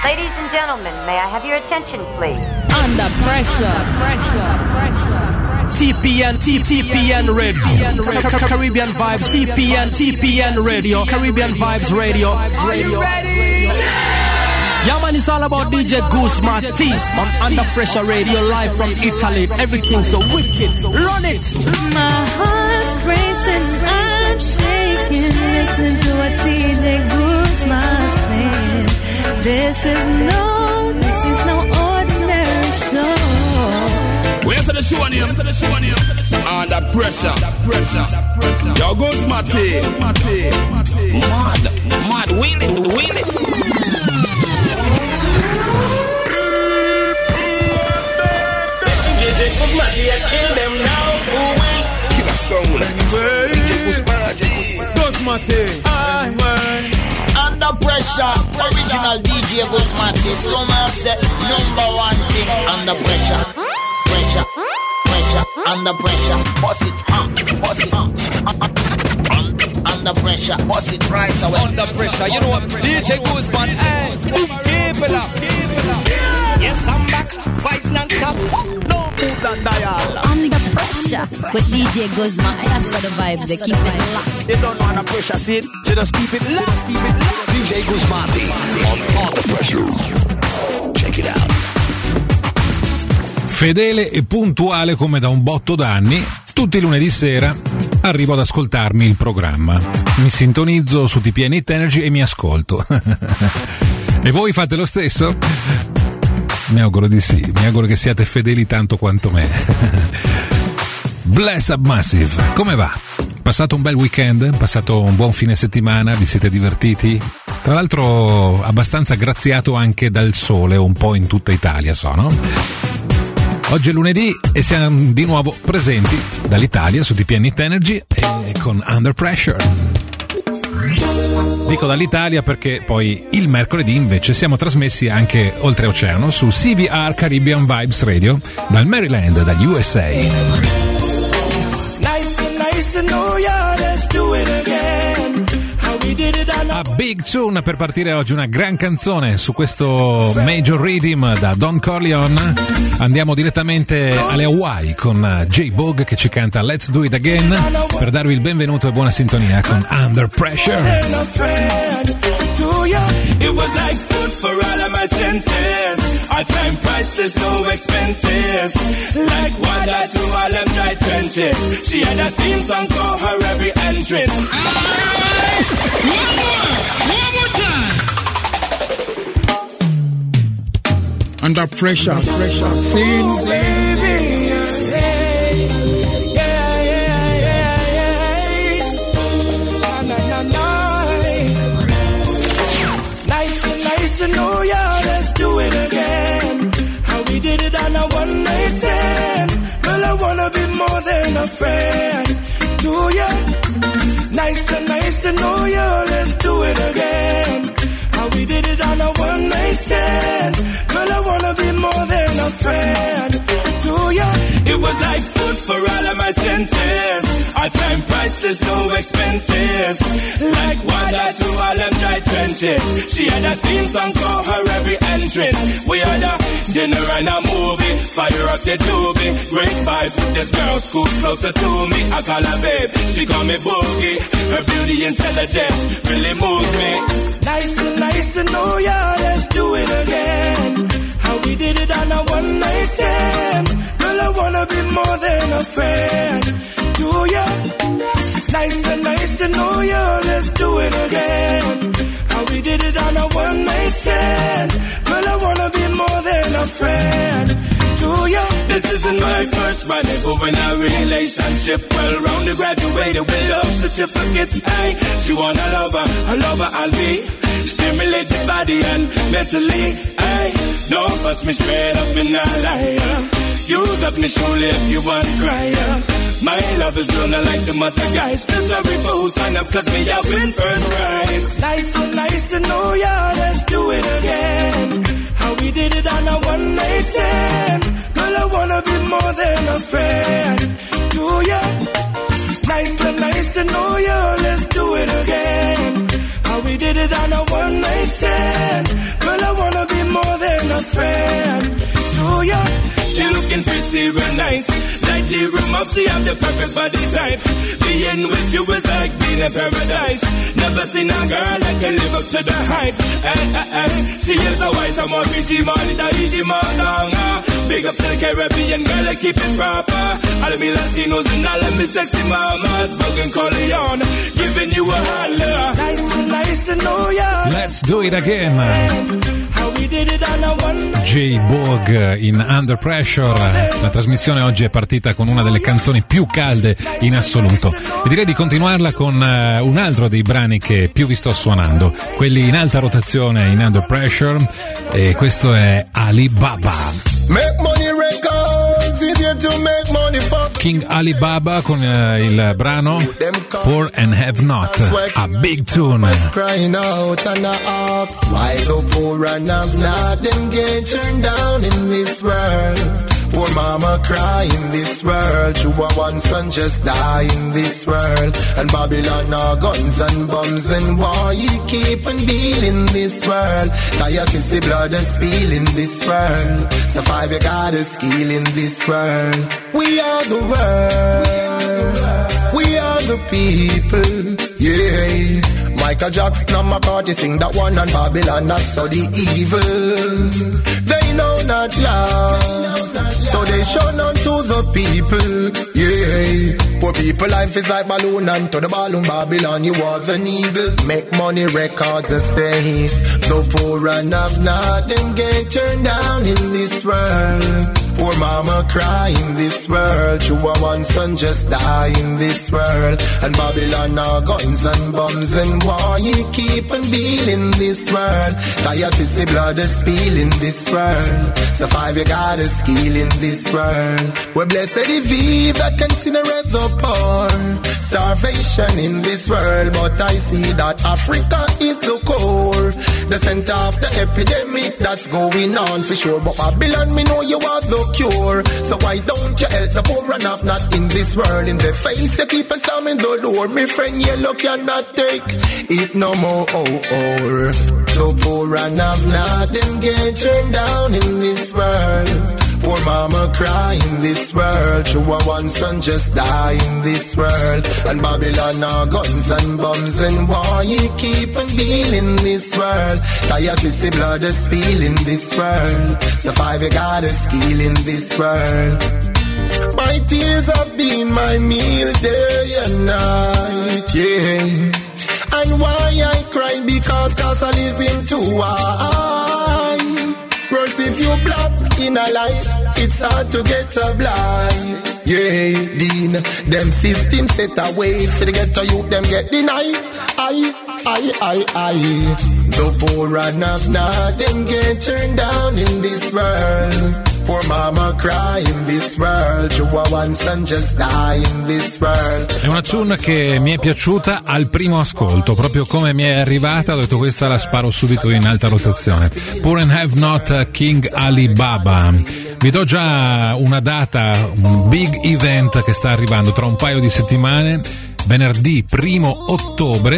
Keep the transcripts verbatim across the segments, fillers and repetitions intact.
Ladies and gentlemen, may I have your attention, please? Under pressure, pressure, pressure. T P N, T P N Radio, Caribbean Vibes, T P N, T P N Radio, Caribbean Vibes Radio. Are you ready? Yeah, man, it's all about D J Goose Martis on Under Pressure Radio, live from Italy. Everything so wicked, run it. My heart's racing, I'm shaking, listening to what D J Goose Martis playing. This is no, this is no ordinary show. Where's the show on him? The show on him. Under pressure, pressure, pressure. Yo, Goose Martis, Martis, mad, mad, win it, win it. Kill them now, kill a soul. Goose Martis. Under pressure, original D J Goose Martis. So man say number one thing under pressure, pressure, pressure, under pressure. Boss it, uh, boss it, uh, under pressure, boss it right away. Under pressure, you know what? D J Goose Martis, hey, keep it up, keep it up. Yes, I'm back, vibes non-stop. No move that dial. Under pressure with D J Goose Martis. That's for the vibes, they keep it locked. They don't want to pressure, see it? So just keep it locked, just keep it locked. D J Goose Martis on Under Pressure. Check it out. Fedele e puntuale come da un botto d'anni, tutti i lunedì sera arrivo ad ascoltarmi il programma. Mi sintonizzo su T P N Hit Energy e mi ascolto. E voi fate lo stesso? Mi auguro di sì, mi auguro che siate fedeli tanto quanto me. Bless Up Massive, come va? Passato un bel weekend? Passato un buon fine settimana? Vi siete divertiti? Tra l'altro abbastanza graziato anche dal sole un po' in tutta Italia, so, no? Oggi è lunedì e siamo di nuovo presenti dall'Italia su T P N Hit Energy e con Under Pressure. Dico dall'Italia perché poi il mercoledì invece siamo trasmessi anche oltreoceano su C V R Caribbean Vibes Radio dal Maryland, dagli U S A. Nice to, nice to know ya, let's do it again. How we did it on A big tune per partire oggi, una gran canzone su questo Major Rhythm da Don Corleone. Andiamo direttamente alle Hawaii con J-Boog che ci canta Let's Do It Again per darvi il benvenuto e buona sintonia con Under Pressure. It was like food for all of my senses. Our time priceless, no expenses. Like water to all them dry trenches. She had a theme song for her every entrance. One more, one more time. Under pressure, pressure. Sing, sing, sing. To know ya, let's do it again. How we did it on a one night stand. Girl, I wanna be more than a friend to ya. Nice to nice to know ya, let's do it again. How we did it on a one night stand. Girl, I wanna be more than a friend to ya. It was like food for all of my senses. Our time priceless, no expenses. Like water to all them dry trenches. She had a theme song for her every entrance. We had a dinner and a movie. Fire up the doobie. Great vibe. This girl scoop closer to me. I call her babe. She call me Boogie. Her beauty intelligence really moves me. Nice to nice to know ya. Let's do it again. How we did it on a one night stand. Girl, I wanna be more than a friend to ya. Nice to nice to know ya. Let's do it again. How we did it on a one night stand. Girl, I wanna be more than a friend to ya. This isn't my first money, but we're in a relationship. Well rounded, graduated with love certificates. Hey, she want a lover, a lover I'll be. Stimulated body and mentally. Hey, don't fuss me straight up in a liar. Use up me surely if you want crier. My love is gonna like the mother guys. Feel sorry for who sign up cause me I win first prize. Nice to nice to know ya, let's do it again. How we did it on a one night stand. Girl, I wanna be more than a friend to ya. Nice to nice to know ya, let's do it again. How how we did it on a one night stand. Girl, I wanna be more than a friend to you. She looking pretty real nice. Like the room up, she have the perfect body type. Being with you is like being in paradise. Never seen a girl that can live up to the hype. Hey, hey, hey. She is a wise, I'm on Fiji, money, that easy, man. Big up to the Caribbean girl, I keep it proper. All of me Latinos and all of me sexy mamas. Bugging Corleone, giving you a holler. Nice to, nice to know ya. Let's do it again. How we did it on a one night. J. Borg in Under Pressure. La trasmissione oggi è partita con una delle canzoni più calde in assoluto e direi di continuarla con uh, un altro dei brani che più vi sto suonando, quelli in alta rotazione in Under Pressure, e questo è Alibaba. Make money records, easier to make money for King Alibaba con uh, il brano Poor and Have Not, a big tune. crying out and I ask why the poor and have not them get turned down in this world. Poor mama cry in this world. You are one son just die in this world. And Babylon are guns and bombs and war. You keep on beating this world. Tired to see blood and spill in this world. Survive you got a skill in this world. We are the world. We are the people. Yeah. Michael Jackson and McCarthy sing that one, and Babylon that study evil. They know not love, so they show none to the people. Yeah, poor people life is like balloon, and to the balloon Babylon you are the needle. Make money records a say the poor and have not them get turned down in this world. Poor mama cry in this world. You are one son just die in this world. And Babylon are guns and bombs and war. You keep on beating this world. Tired to see blood is spill in this world. Survive you got a skill in this world. We're blessed if we that considereth the poor. Starvation in this world, but I see that Africa is the core. The center of the epidemic that's going on for sure. But Babylon, me know you are the cure. So why don't you help the poor and have not in this world? In the face you keep on slamming the door. Me friend, you look cannot take it no more. Oh, oh. The poor and have not them get turned down in this world. Poor mama cry in this world. You are one son just die in this world. And Babylon are guns and bombs and war. You keep on beating this world. Tired to see blood is spill in this world. Survive you got a skill in this world. My tears have been my meal day and night, yeah. And why I cry? Because cause I live in too high. Worse if you black in a life, it's hard to get a blind. Yeah, Dean, them system set away for the ghetto youth, them get denied. I, I, I, I. The poor and have not, them get turned down in this world. Poor mama cry in this world. You are one son just die in this world. È una tune che mi è piaciuta al primo ascolto, proprio come mi è arrivata. Ho detto questa la sparo subito in alta rotazione. Poor and Have Not, King Alibaba. Vi do già una data, un big event che sta arrivando tra un paio di settimane, venerdì primo ottobre.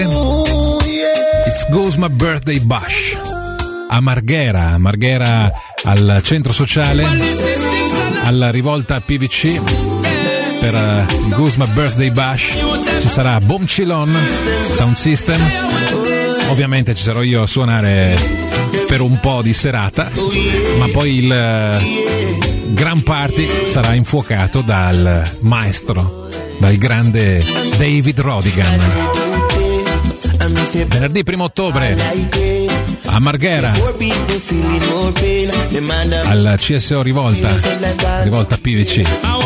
It's Goes My Birthday Bash a Marghera, a Marghera al centro sociale, alla rivolta P V C. Per uh, Goes My Birthday Bash ci sarà Boomchilon, Sound System. Ovviamente ci sarò io a suonare per un po' di serata, ma poi il uh, gran party sarà infuocato dal maestro, dal grande David Rodigan. Venerdì primo ottobre a Marghera, al C S O Rivolta, Rivolta P V C.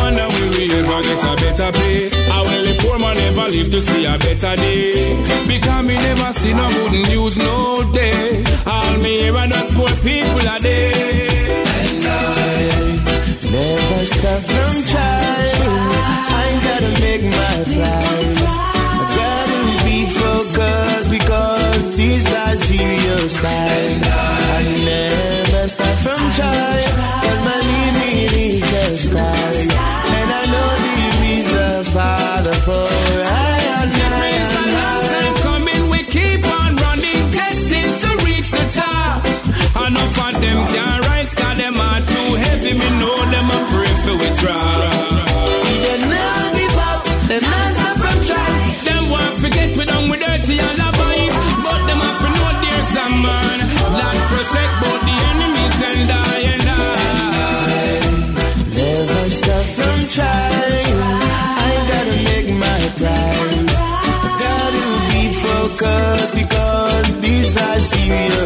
Never stop from trying. I gotta make my plans. I gotta be focused because these are serious times. I never stop from trying, cause my limit is the sky. And I know the reason, Father, for I am trying. It's a long time coming, we keep on running.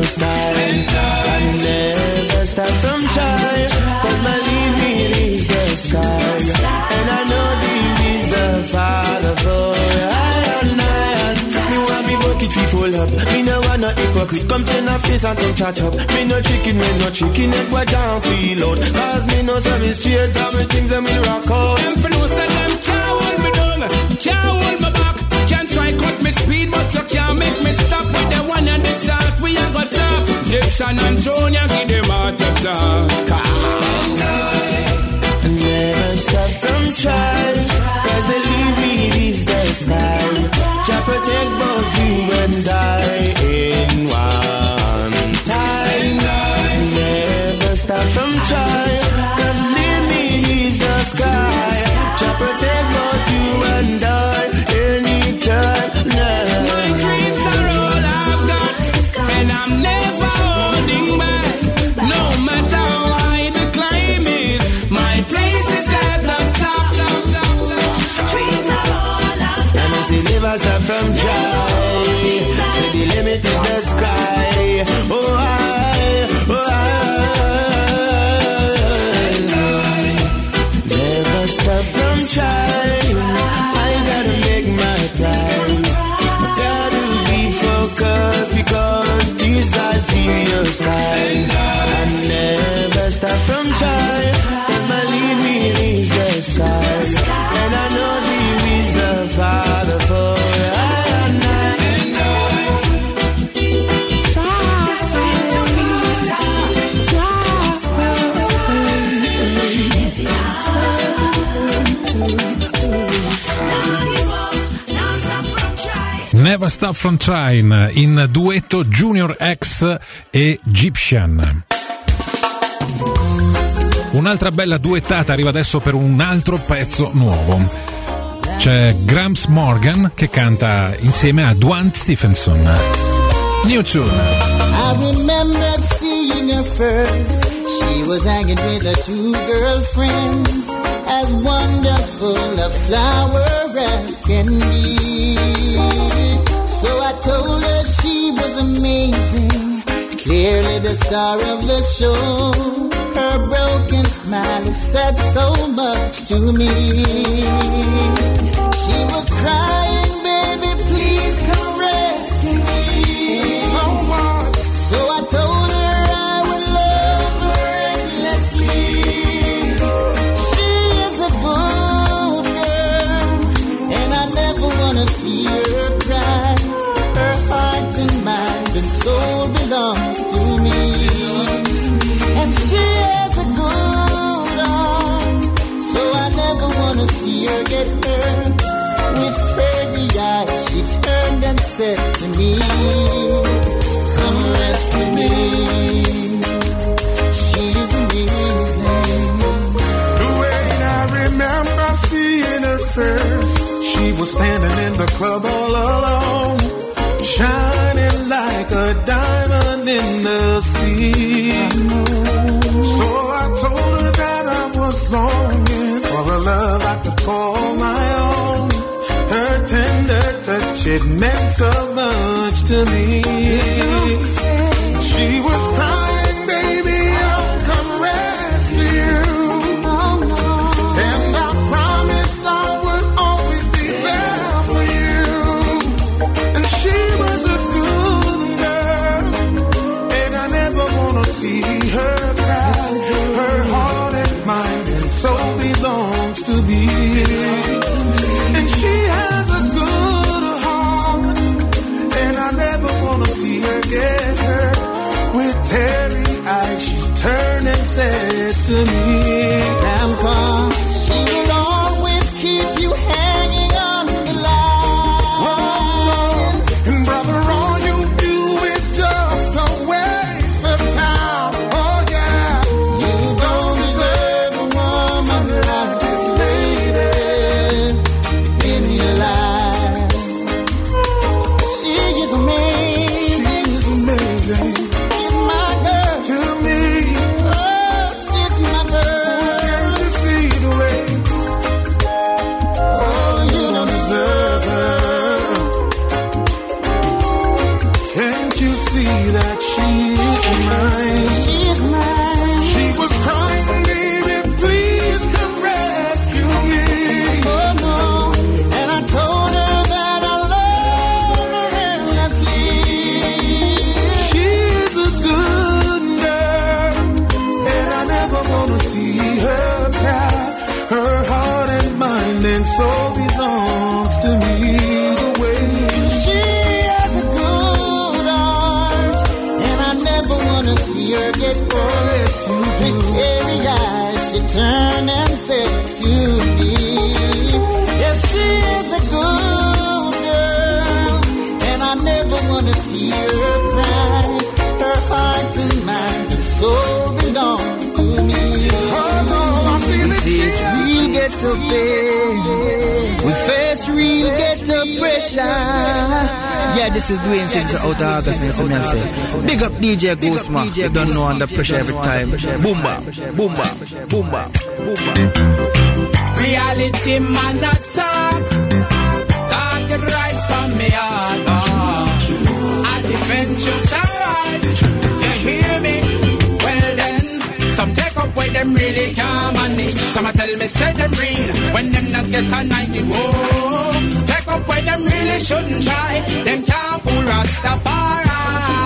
style. And never stop from trying, cause believe me, reach the sky. And I know there is a Father for I and I. Me want me bucket fi full up. Me no want no hypocrite. Come turn a face and come chat up. Me no chicken, me no chicken head. What can't feel out. Cause me no say me straight up. Me things that me rock out. Them for no say them can't hold me down, can't hold me back. Can't try cut me speed, but you can't make me stop. With the one and the chart, we ain't got top. Egyptian and Junior, give them heart attack. And I never stop from trying, cause they leave me reach the sky. Jah protect both you and I in one time. Never stop from trying, cause leave me reach the sky. Jah protect both you and I anytime. My dreams are all I've got, and I'm never holding back. No matter how high the climb is, my place is at the top, top, top, top. Dreams are all I've got. Let me see, never stop from trying. Say the limit is the sky. Oh I, oh I, never stop from trying. I gotta make my prize. Gotta be focused because these are serious times. I never stop from trying, cause my lead me reach the sky. And I know there is a Father for I and I. Never Stop From Trying, in duetto Junior X e Egyptian. Un'altra bella duettata arriva adesso per un altro pezzo nuovo. C'è Gramps Morgan che canta insieme a Dwan Stephenson. New tune. I remember seeing her first. She was hanging with her two girlfriends, as wonderful a flower as can be. So I told her she was amazing, clearly the star of the show. Her broken smile said so much to me. She was crying, baby, please come rescue me. So I told her I would love her endlessly. She is a good girl, and I never wanna see her cry. Her heart and mind and soul belongs to me. And she has a good heart, so I never wanna see her get hurt. With heavy eyes she turned and said to me, come rescue me. She's amazing. The way I remember seeing her first, she was standing in the club all alone, shining like a diamond in the sea. So I told her that I was longing for a love I could call my own. Her tender touch, it meant so much to me. She was crying, baby, I'll come rescue you. And I promise I would always be there for you. And she was a good girl, and I never wanna see her cry. Her heart and mind and soul belongs to me. And she has a good heart, and I never wanna see her get hurt. With teary eyes she turned and said to me, Grandpa, she will always keep you hanging on the line. And brother, all you do is just a waste of time. Oh yeah, you don't deserve a woman like this lady in your life. She is amazing. She is amazing. She's my girl. To me, oh, she's my girl. Can't you see the way? Oh, you don't Deserve her. Can't you see that she is mine. She is mine. She was crying, baby, please come rescue me. Oh no, and I told her that I love her endlessly. She's a good girl, and I never wanna see her cry. Her heart and mind and soul belongs to me. The way She has a good heart, and I never wanna see her get bored. With teary eyes, she turned and said to me, yes, she is a good girl, and I never wanna see her cry. Her heart and mind and soul belongs to me. oh no, I feel it. Face real ghetto pain. We face real ghetto pressure. Yeah, this is Dwayne Sings out of August. Big up D J Ghostman. You don't know under pressure every time. Boom bap, boom bap, boom bap, boom bap. Reality man attack. Talk it right from me heart. Oh. I defend truth and rights. You hear me? Well then, some take up where them really can't manage. Some a tell me say them real when them not get a ninety. Whoa. Take up where them really shouldn't try. Them can't fool Rastafari.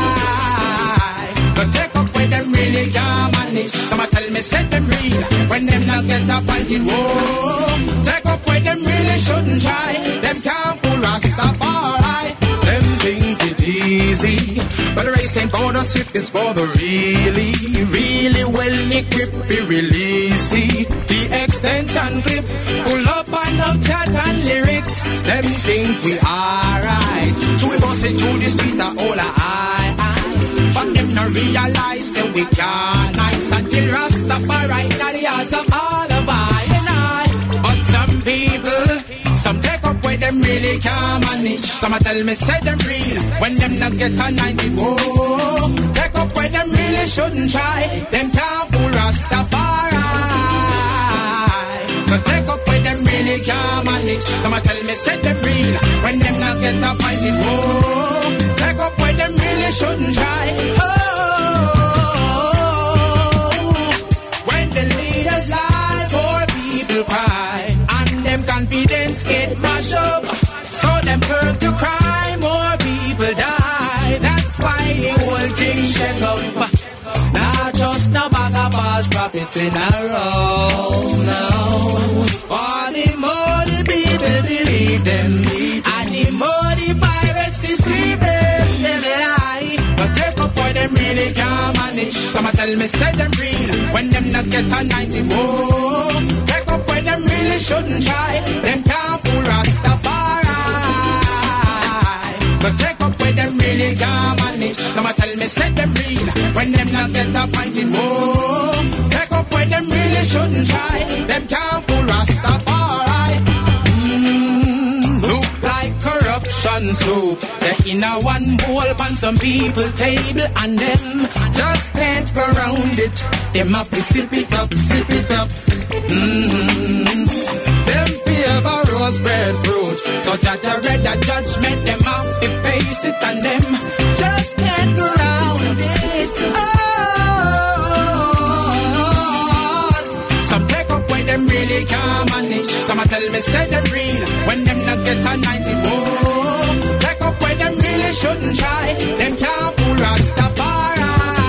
But take up where them really can't manage. Some a tell me say them real when them not get a pointed. Whoa. Take up where them really shouldn't try. Them can't fool Rastafari. Them think it easy, but the race ain't for the swift, it's for the really, really well equipped. Be releasey. The extension clip, pull up on up chat and lyrics. Them think we alright. So we bust it through the street and all our eyes. But them not realize that we can't nice until Rastafari now the hearts of all of I and I. But some people, some take up where them really can't manage. Some a tell me say them real when them not get a ninety. Whoa. Take up where them really shouldn't try. Them can't fool Rastafari. But take up where them really can't manage. Some a tell me say them real when them not get a pointed. Whoa. Take up where them really shouldn't try. Oh. When the leaders lie, poor people cry, and them confidence get mashed up. So them turn to cry, more people die. That's why the whole thing shake up. Not just no bag of false prophets in a row, no. For the more the people believe them, and the more the pirates deceive them, them lie. But take up where them really can't manage. Some a tell me say them real when them not get a ninety. Whoa. Take up where them really shouldn't try. Them can't fool Rastafari. But take up where them really can't manage. Some a tell me say them real when them not get a pointed. Whoa. Take up where them really shouldn't try. Them can't fool Rastafari. Mm, look like corruption soup. They in a one bowl on some people table, and them just can't go round it. Them have to sip it up, sip it up. Mm-hmm. Them favor rose bread fruit, so that the red the judgment them have to face it, and them just can't go round it. Oh, some take up where them really can't manage. Some a tell me say them real when them not get a ninety. Whoa. Take up where them really shouldn't try. Them can't fool Rastafari.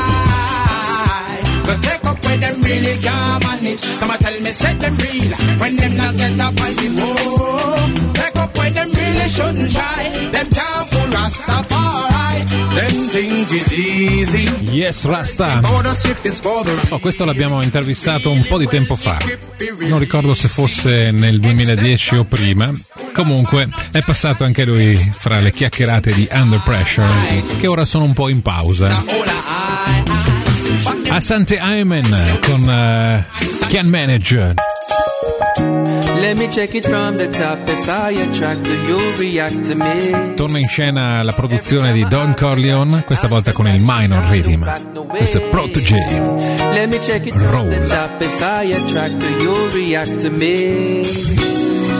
But take up where them really can't manage. Some a tell me set them real when them not get a fighting. Whoa. Take up where them really shouldn't try. Them can't fool Rastafari. Them think it's easy. Yes, Rasta. Oh, questo l'abbiamo intervistato un po' di tempo fa. Non ricordo se fosse nel duemiladieci o prima. Comunque è passato anche lui fra le chiacchierate di Under Pressure, che ora sono un po' in pausa. Asante Ayman con uh, Can Manage. Let me check it from the top. If I attract you, you react to me. Torna in scena la produzione di Don Corleone, questa volta con il minor rhythm. Questo è Protégé. Let me check it from the top. If I attract you, you react to me.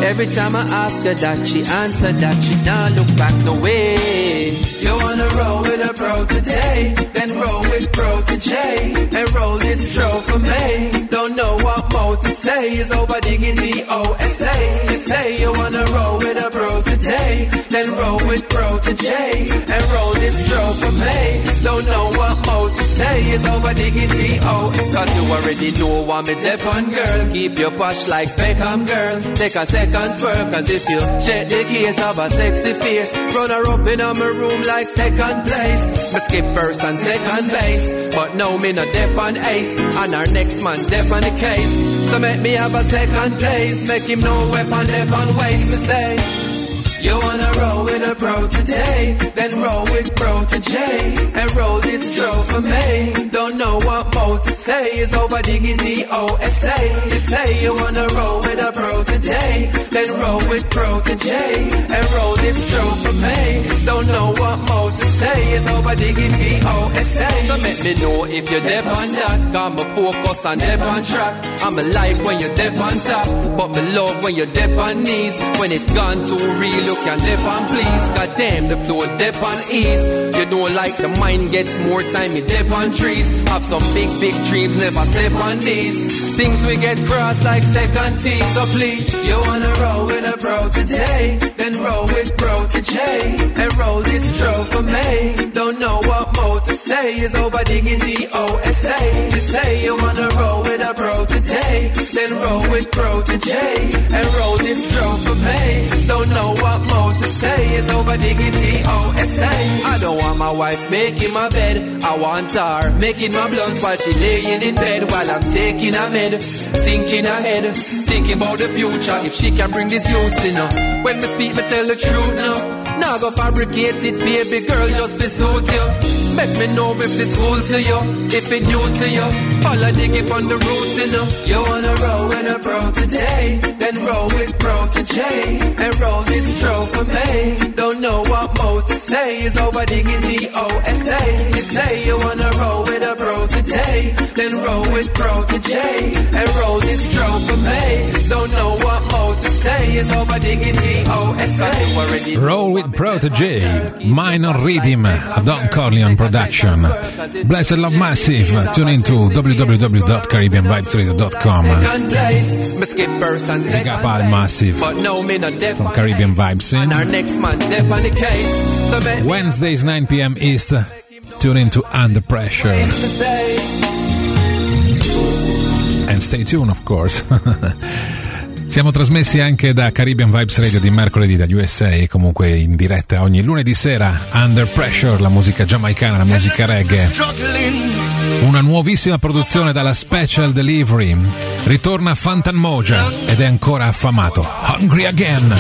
Every time I ask her that, she answer that she nah look back no way. You wanna roll with a bro today, then roll with bro to J, and roll this tro for me. Don't know what more to say, is over diggity O S A. You say you wanna roll with a bro today, then roll with bro to J, and roll this tro for me. Don't know what more to say, is over diggity O S A. Cause you already know what me dep on, girl. Keep your posh like Beckham, girl. Take a second swerve, cause if you check the case of a sexy face, run her up in my room like second place. Me skip first and second base, but now me no dep on ace, and our next man dep on the case. So make me have a second place, make him know weapon dep on waste. Me say, you wanna roll with a bro today, then roll with bro to J, and roll this tro for me. Don't know what more to say, is over diggity O S A. You say you wanna roll with a bro today, then roll with bro to J, and roll this tro for me. Don't know what more to say, is over diggity O S A. So make me know if you're dep on that, got me focus on dep on track. I'm a like when you're dep on top, but me love when you're dep on knees. When it gone too real, you can dip on please. God damn, the flow dip on ease. You don't like the mind gets more time, you dip on trees. Have some big, big dreams, never slip on these. Things we get crossed like second teeth. So please, you wanna roll with a bro today, then roll with bro to J, and roll this tro for me. Don't know what more to say, is over diggity O S A. You say you wanna roll with a bro today, then roll with bro to J, and roll this tro for me. Don't know what more to say, is over diggity O S A. I don't want my wife making my bed, I want her making my blunt while she laying in bed, while I'm taking a med, thinking ahead, thinking about the future, if she can bring this youth in her. When me speak, me tell the truth now. Now go fabricate it, baby girl, just to suit you. Make me know if it's cool to you, if it new to you. All I dig it on the roots, you know. You wanna roll with a bro today, then roll with bro to J, and roll this tro for me. Don't know what more to say, is over diggity O S A. You say you wanna roll with a bro today, then roll with bro to J, and roll this tro for me. Don't know what more to say, is over diggity O S A. Roll with Bro to J, Minor Rhythm, a Don Corleone production. Blessed Love Massive, tune into w w w dot caribbean vibes radio dot com. Big up Al Massive from Caribbean Vibes in. Wednesdays nine p.m. East, tune into Under Pressure. And stay tuned, of course. Siamo trasmessi anche da Caribbean Vibes Radio di mercoledì dagli U S A, comunque in diretta ogni lunedì sera. Under Pressure, la musica giamaicana, la musica reggae. Una nuovissima produzione dalla Special Delivery. Ritorna Fantan Moja ed è ancora affamato. Hungry Again.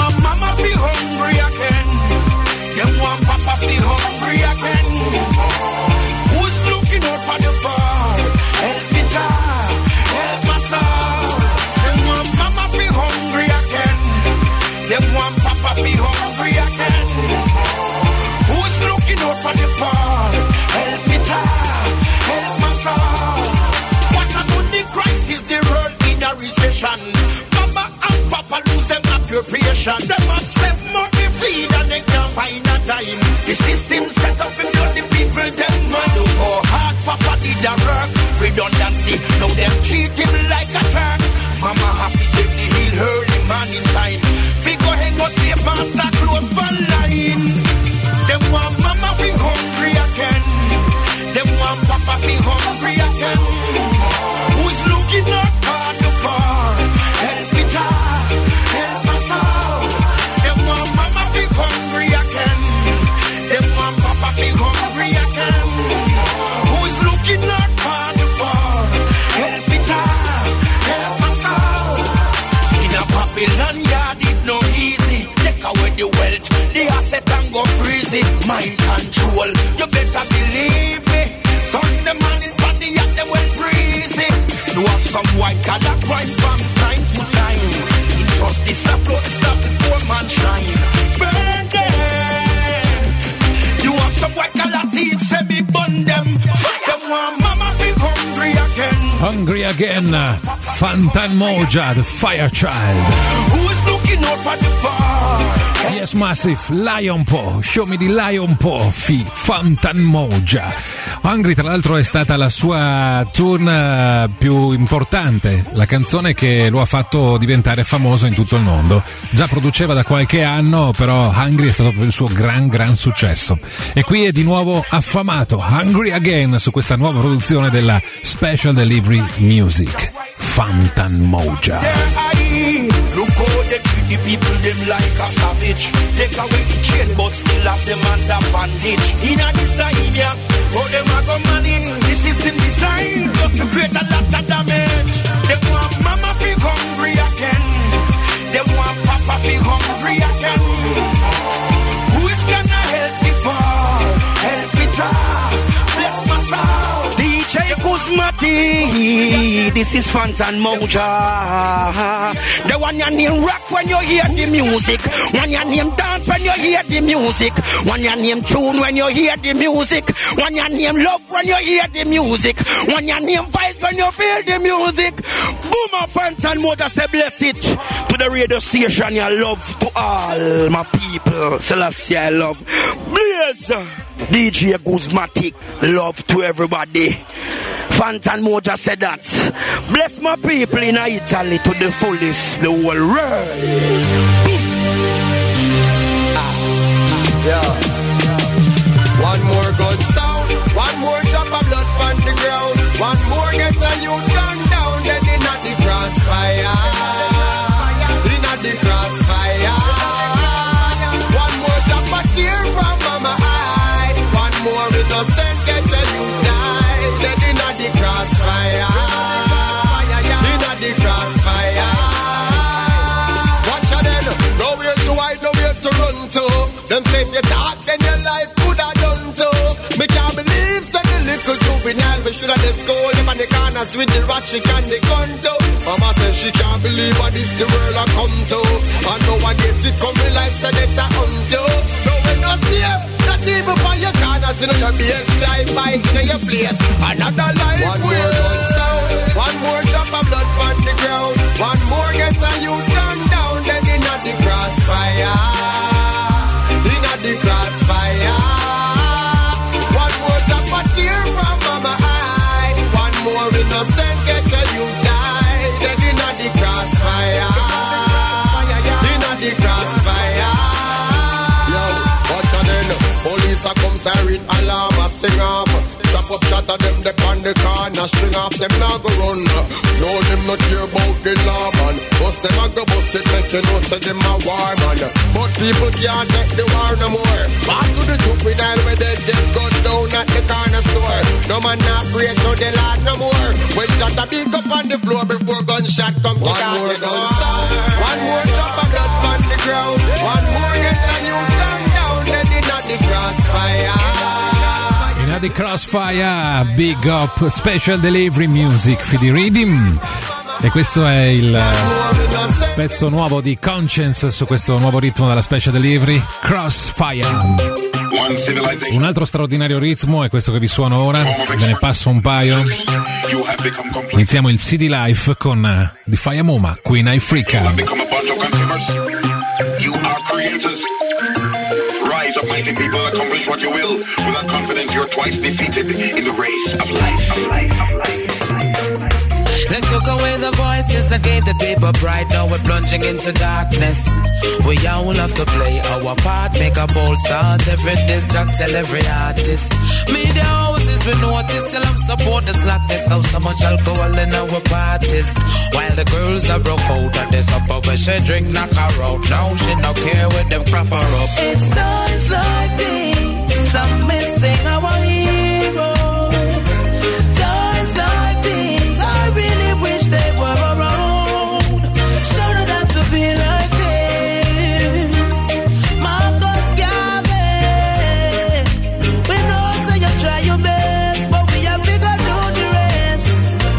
Them want Papa be hungry again. Who's looking out for the poor? Help me, child, help my soul. What a good crisis, the world in a recession. Mama and Papa lose them appropriation. Them have spent money feed and they can't find a dime. The system set up in the people, them man. Look how hard Papa did a work. Redundancy, now them treat him like a jerk. Mama happy get the hill early morning time. Go hang us the master close for line. Them want Mama be hungry again. Them want Papa be hungry again. Who's looking out for the poor? Help me, child, help us out. Them want Mama be hungry again. Them want Papa be hungry again. Who's looking out for the poor? Help me, child, help us out. In a Babylon yard, no easy, take away the wealth, the asset and go freeze it. Mind control, you better believe me. Son the man is on the yacht, they will breezy. You have some white collar crime from time to time. Trust this upload, stop the poor man shine. Burn them. You have some white collar thieves, say me burn them. Them want Mama be hungry again. Hungry Again, Fantan Moja, the Fire Child. Who's looking looking out for the bar. Yes, Massive, Lion Po, show me di Lion Po, fi Fantan Moja. Hungry, tra l'altro, è stata la sua tune più importante, la canzone che lo ha fatto diventare famoso in tutto il mondo. Già produceva da qualche anno, però Hungry è stato proprio il suo gran gran successo. E qui è di nuovo affamato, Hungry Again, su questa nuova produzione della Special Delivery Music, Fantan Moja. Look how they treat the people them like a savage. Take away the chain but still have them under bondage. In a this time, yeah, how them a go manage? The system designed just to create a lot of damage. They want mama be hungry again. They want papa be hungry again. Who is gonna help the poor? Help it all. Bless my soul. D J Guzmati, this is Fantan Moja. The one your name rock when you hear the music. One your name dance when you hear the music. One your name tune when you hear the music. One your name love when you hear the music. One your name vibe when you feel the music. Boom, my Fantan Moja say bless it to the radio station. Your love to all my people. Celestia, I love. Blaze. D J Guzmatic, love to everybody. Fantan Moja said that. Bless my people in Italy to the fullest, the whole world. Ah, yeah. One more gun sound, one more drop of blood on the ground, one more get a youth gun down, then in at the crossfire, in at the crossfire. One more drop of tear from mama eye, one more innocent get a youth die, then in at the crossfire, in at the crossfire. Watch out then, nowhere to hide, nowhere to run to. Them say if you talk, then your life could have done so. Me can't believe so the little juvenile. We should have just go them on the corners with the ratchet and the gun too. Mama says she can't believe what this the world I come to. And nowadays it coming like so that's a hunt you. No we not safe, not even for your corners. You know your base drive by in your place. Another life one more gun sound, one more drop of blood on the ground, one more get a you done down, then in at the crossfire. The crossfire. One more drop of tear from mama eye. One more innocent get a you die. Then in the crossfire. In the crossfire. Yo, watch out then. Police a come siren alarm a sing off. Chop up shot of them, they on the corner, string off them, now go run. No, them not care about the law, man. Bust them and go bust it, make you know, say them a war, man. But people can't take the war no more. Back to the truth, we die with the dead gun down at the corner store. No man not pray to the Lord no more. When shot a big up on the floor before gunshot come to down the gun sound. One more drop of blood on the ground. One more get a new down down, then in the crossfire. In the crossfire, big up, special delivery music, Fidi Rhythm. E questo è il pezzo nuovo di Conscience su questo nuovo ritmo della special delivery, Crossfire. Un altro straordinario ritmo è questo che vi suono ora, ve ne passo un paio. Iniziamo il C D Life con The Fire Moma, Queen Ifrika. Rise up, mighty people, accomplish what you will. Without confidence, you're twice defeated in the race of life. Of life, of life. Let's look away the voices that gave the people pride. Now we're plunging into darkness. We all have to play our part, make a bold start. Every diss track, tell every artist. Media houses, we notice, tell them support the slackness. How so much alcohol in our parties. While the girls that broke out of this upper where she drink, knock her out. Now she no care with them crap her up. It's times like these, I'm missing our heroes. Times like these, I really wish they were around. Shouldn't have to be like this. Marcus Garvey, we know so you try your best, but we have to go do the rest.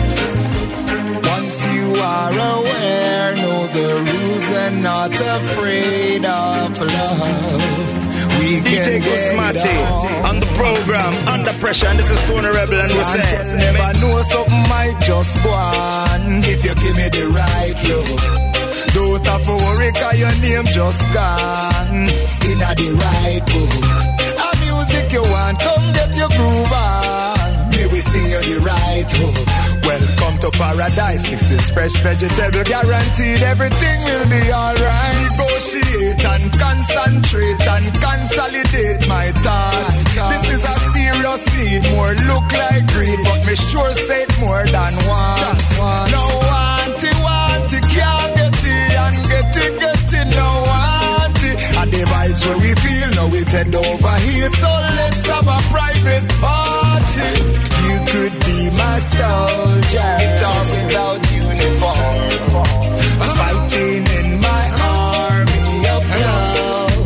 Once you are aware, know the rules and not afraid of love. We D J Guzmati on the program, Under Pressure, and this is Tony Rebel, and we say never know something might just go on if you give me the right love. Don't have to worry, cause your name just gone in a the right book. A music you want, come get your groove on. May we sing you the right hook. Welcome to paradise. This is fresh vegetable, guaranteed everything will be alright. Negotiate and concentrate and consolidate my thoughts. This is a serious need. More look like greed, but me sure say it more than once. No want it, want it, can't get it, and get it, get it, no want it. And the vibes where we feel, now we head over here, so let's have a private party. You could be my soldier, without uniform, fighting in my army of love.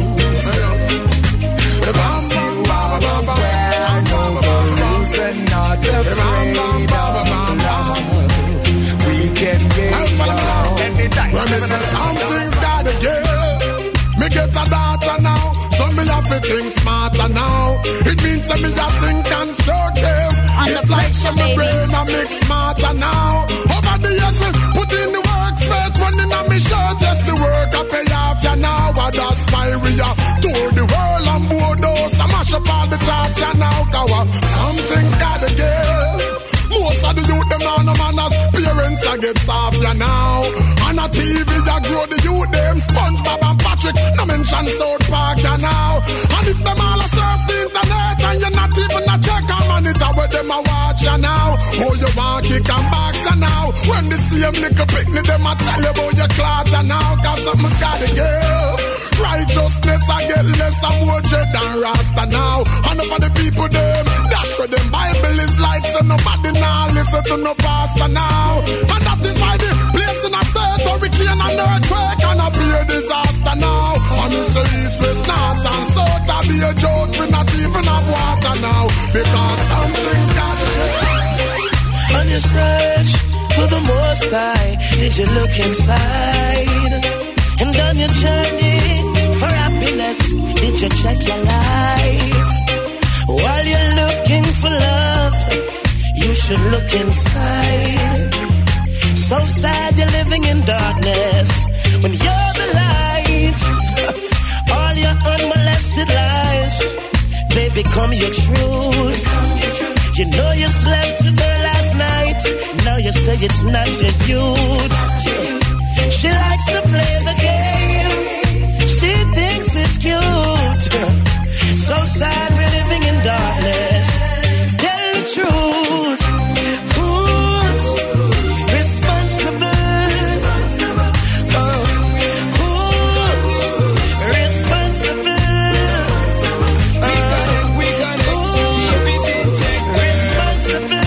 Once you are aware, I know the rules and not afraid of love. We can get along. When me say something's gotta give, me get a daughter now, so me have to think smarter now. It means that me have to think constructive. It's like some brain I make smarter now. Over the years me put in the work, spent money in my shirt. Yes, the work I pay off ya now. And that's why we are tour the world and board those. I mash up all the charts ya now. Cause something's gotta give. Most of the youth them now no manners. Parents I get soft ya now. On a T V ya grow the youth them. SpongeBob and Patrick no mention South Park ya now. And if them all a surf the internet and you're not even a check on monitor where them a watch ya now. Oh you want kick and box ya now. When the same little picnic them a tell you about your cloth ya now. Cause something's gotta give. Righteousness I get less and more dread than Rasta now. And for the people them dash where them Bible is like so nobody now listen to no pastor now. And that is why the place in a state hurricane and earthquake and a be a disaster now. And it's the east, west, north and south I be a joke we not even have water now. Because something's gotta be. On your search for the Most High, did you look inside? And on your journey for happiness, did you check your life? While you're looking for love, you should look inside. So sad you're living in darkness when you're the light. All your unmolested lies, they become your truth. You know you slept with her last night, now you say it's not your youth. She likes to play the game, she thinks it's cute. So sad we're living in darkness. Tell the truth. Who's responsible? Oh, who's responsible? Oh, who's responsible?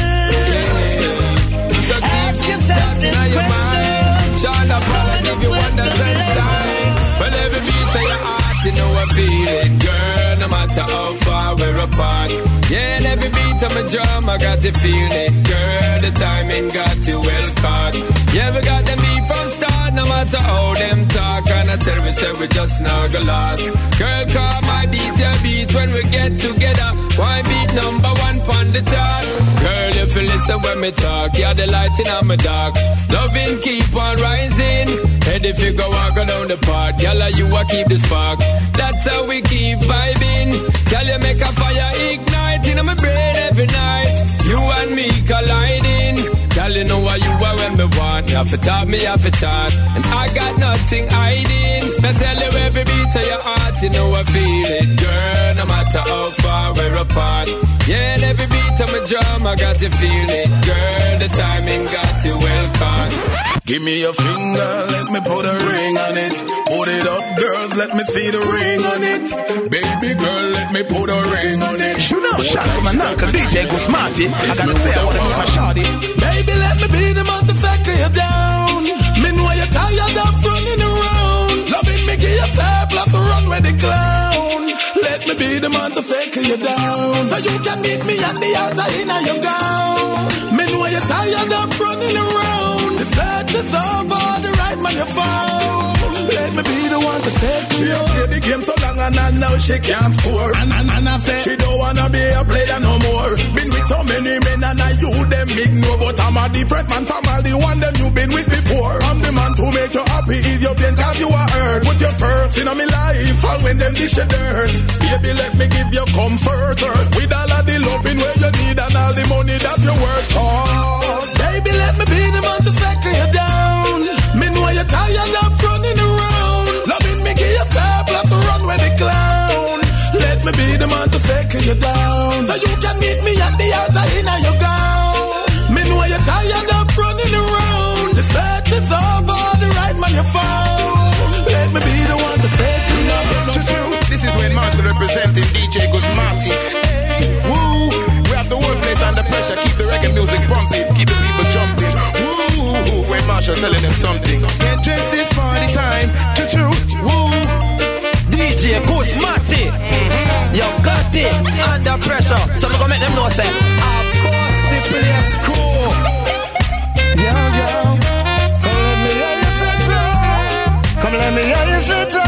Ask yourself this question. Shut up, brother, give you one that's sign. Well, every beat of your heart, you know I feel it, girl. No matter how far we're apart. Yeah, and every beat of my drum, I got to feel it, girl. The timing got you well caught. Yeah, we got them beat from start, no matter how them talk. And I tell me, say we just now go lost. Girl, call my beat, your beat when we get together. Why beat number one pon the chart? Girl, if you listen when me talk, you're the light in my dark. Loving keep on rising. Head if you go walk down the park, girl, you a keep the spark. That's how we keep vibing. Girl, you make a fire ignite in my brain every night. You and me colliding. Girl, you know what you are when me want. You have to talk, me have to chat. And I got nothing hiding. I tell you every beat of your heart, you know I feel it, girl. No matter how far we're apart. Yeah, and every beat of my drum, I got to feel it, girl. The timing got you well caught. Give me your finger, let me put a ring on it. Put it up, girls, let me see the ring on it. Baby girl, let me put a ring on it. You know, shout out to my uncle D J Gusmati. I gotta say, I wanna meet my shawty. Baby, let me be the motherfucker you down. Me know you're tired of running around. Loving me, give you fair plus run with the clown. Let me be the motherfucker you down. So you can meet me at the altar in your gown. Me know you're tired of running around. The search is over, the right man you found. Let me be the one to take you. She have played the game so long and now she can't score. And, and, and I say she don't wanna be a player no more. Been with so many men and I you them ignore. But I'm a different man from all the one them you been with before. I'm the man to make you happy if you And when them dish a dirt, baby, let me give you comfort. With all of the loving where you need and all the money that you work hard. Baby, let me be the man to take you down. Me know you're tired of running around. Loving me give you fair plus to run with the clown. Let me be the man to take you down. So you can meet me at the altar in your gown. Me know you're tired of running around. The search is over, the right man you found. Let me be the one to take you down. This is when Marshall representing D J Guzmati. Woo! We have the whole place under pressure. Keep the reggae music pumping. Keep the people jumping. Woo! When Marshall telling them something. Get dressed this party time. Choo-choo. Woo! D J Guzmati. Mm-hmm. Yo, got it. Under pressure. So I'm gonna make them know, say, of course the place cool. Yo, yo. Come let me hear you say, Joe.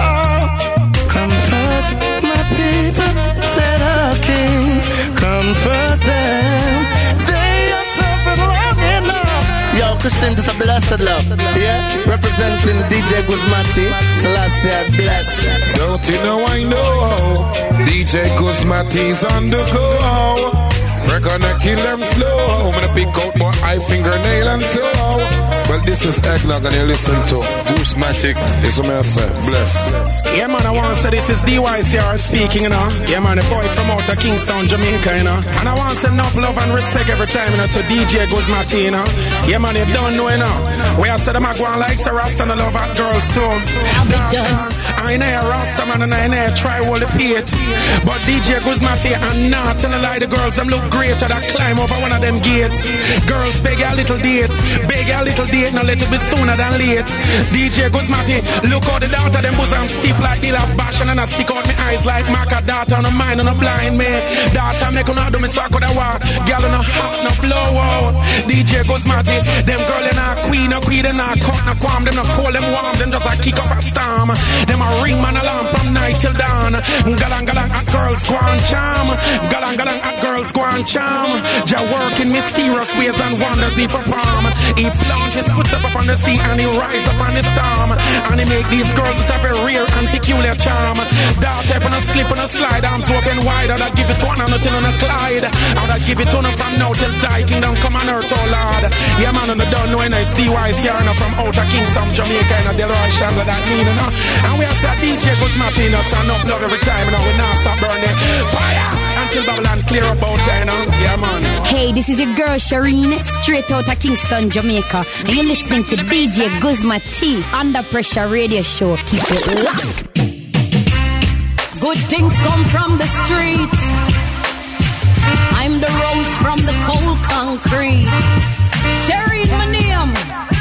Comfort my people, said our King. Comfort them. They have suffered long enough. Yo, Christine, this is a blessed love. Yeah, representing D J Guzmati. Selassie, bless. Don't you know I know? D J Guzmati's on the go. We're gonna kill them slow. I'm gonna pick out my eye, fingernail and toe. Well, this is Eggnog and you listen to Guzmatic. This is what I say. Bless. Yeah, man, I want to say this is D Y C R speaking, you know. Yeah, man, the boy from out of Kingston, Jamaica, you know. And I want to say enough love and respect every time, you know, to D J Guzmati, you know. Yeah, man, you don't know, you know. Where I said I'm going like Sir Rasta and I love hot girls too. I ain't a Rasta, man, and I ain't a try all the feet. But D J Guzmati, I'm not telling a lie, the girls, them look great that I climb over one of them gates. Girls, beg a little date, beg a little date, now let it be sooner than late. D J Guzmati, look how the daughter them bosom stiff like the love passion and I stick out my eyes like Maca daughter on the mind on a blind man. Daughter make on do me so I could have walk. Girl on a hot, no blow out. D J Guzmati, them girl in a queen, no queen, them not cut, no qualm, them not cold, them warm, them just a kick up a storm. Them a ring man alarm from night till dawn. Galang galang at girls go on charm. Galang galang at girls go on charm. Jah work in mysterious ways and wonders he perform. He plant his foot up on the sea and he rise up on the storm. And he make these girls with a very rare and peculiar charm. Dark type on a slip on a slide, arms open wide. I'd give it to one and nothing on a Clyde. I'd give it to them from now till die. Kingdom come on earth, oh Lord. Yeah man, and I don't know when it's D Y C R from outer Kingston, Jamaica, and Delroy Shandler that mean, you know. And we are say D J Guzmati, you know, so enough love every time, you know. We now stop burning fire until Babylon clear up out there, you know. Yeah man. Hey, this is your girl Shireen, straight out of Kingston, Jamaica, and you're listening to D J Guzmati Under Pressure Radio Show. Keep it locked. Good things come from the streets. I'm the rose from the cold concrete. Shireen, my name.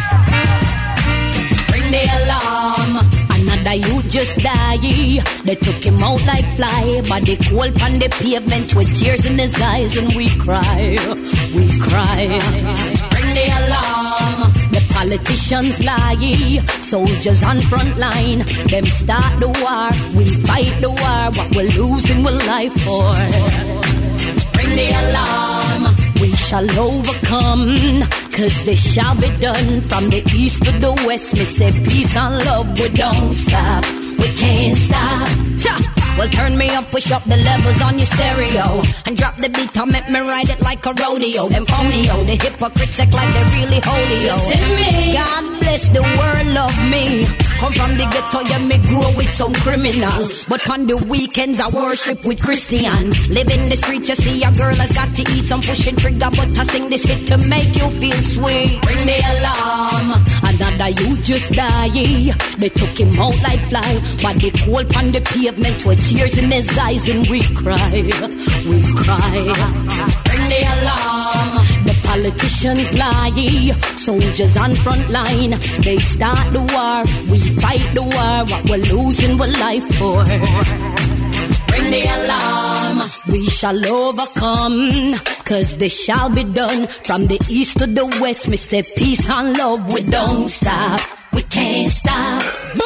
Ring the alarm. Another youth just die. They took him out like fly. Body cold on the pavement with tears in his eyes, and we cry, we cry. Ring the alarm. The politicians lie. Soldiers on front line. Them start the war. We fight the war. What we're losing we're life for. Ring the alarm. We shall overcome, cause they shall be done. From the east to the west, me say peace and love. We don't stop, we can't stop. Cha! Well, turn me up, push up the levels on your stereo, and drop the beat, and make me ride it like a rodeo. Them phonio, the hypocrites act like they really holy-o. God bless the world, love me. Come from the ghetto, yeah, me grow with some criminal. But on the weekends, I worship with Christian. Live in the streets, you see a girl has got to eat some pushing trigger, but I sing this hit to make you feel sweet. Ring the alarm, another you just die. They took him out like fly, but they cold on the pavement with tears in his eyes, and we cry, we cry. Ring the alarm. The politicians lie, soldiers on front line. They start the war, we fight the war. What we're losing we're life for. Ring the alarm. We shall overcome, cause they shall be done. From the east to the west, me say peace and love. We don't stop, we can't stop. Boom.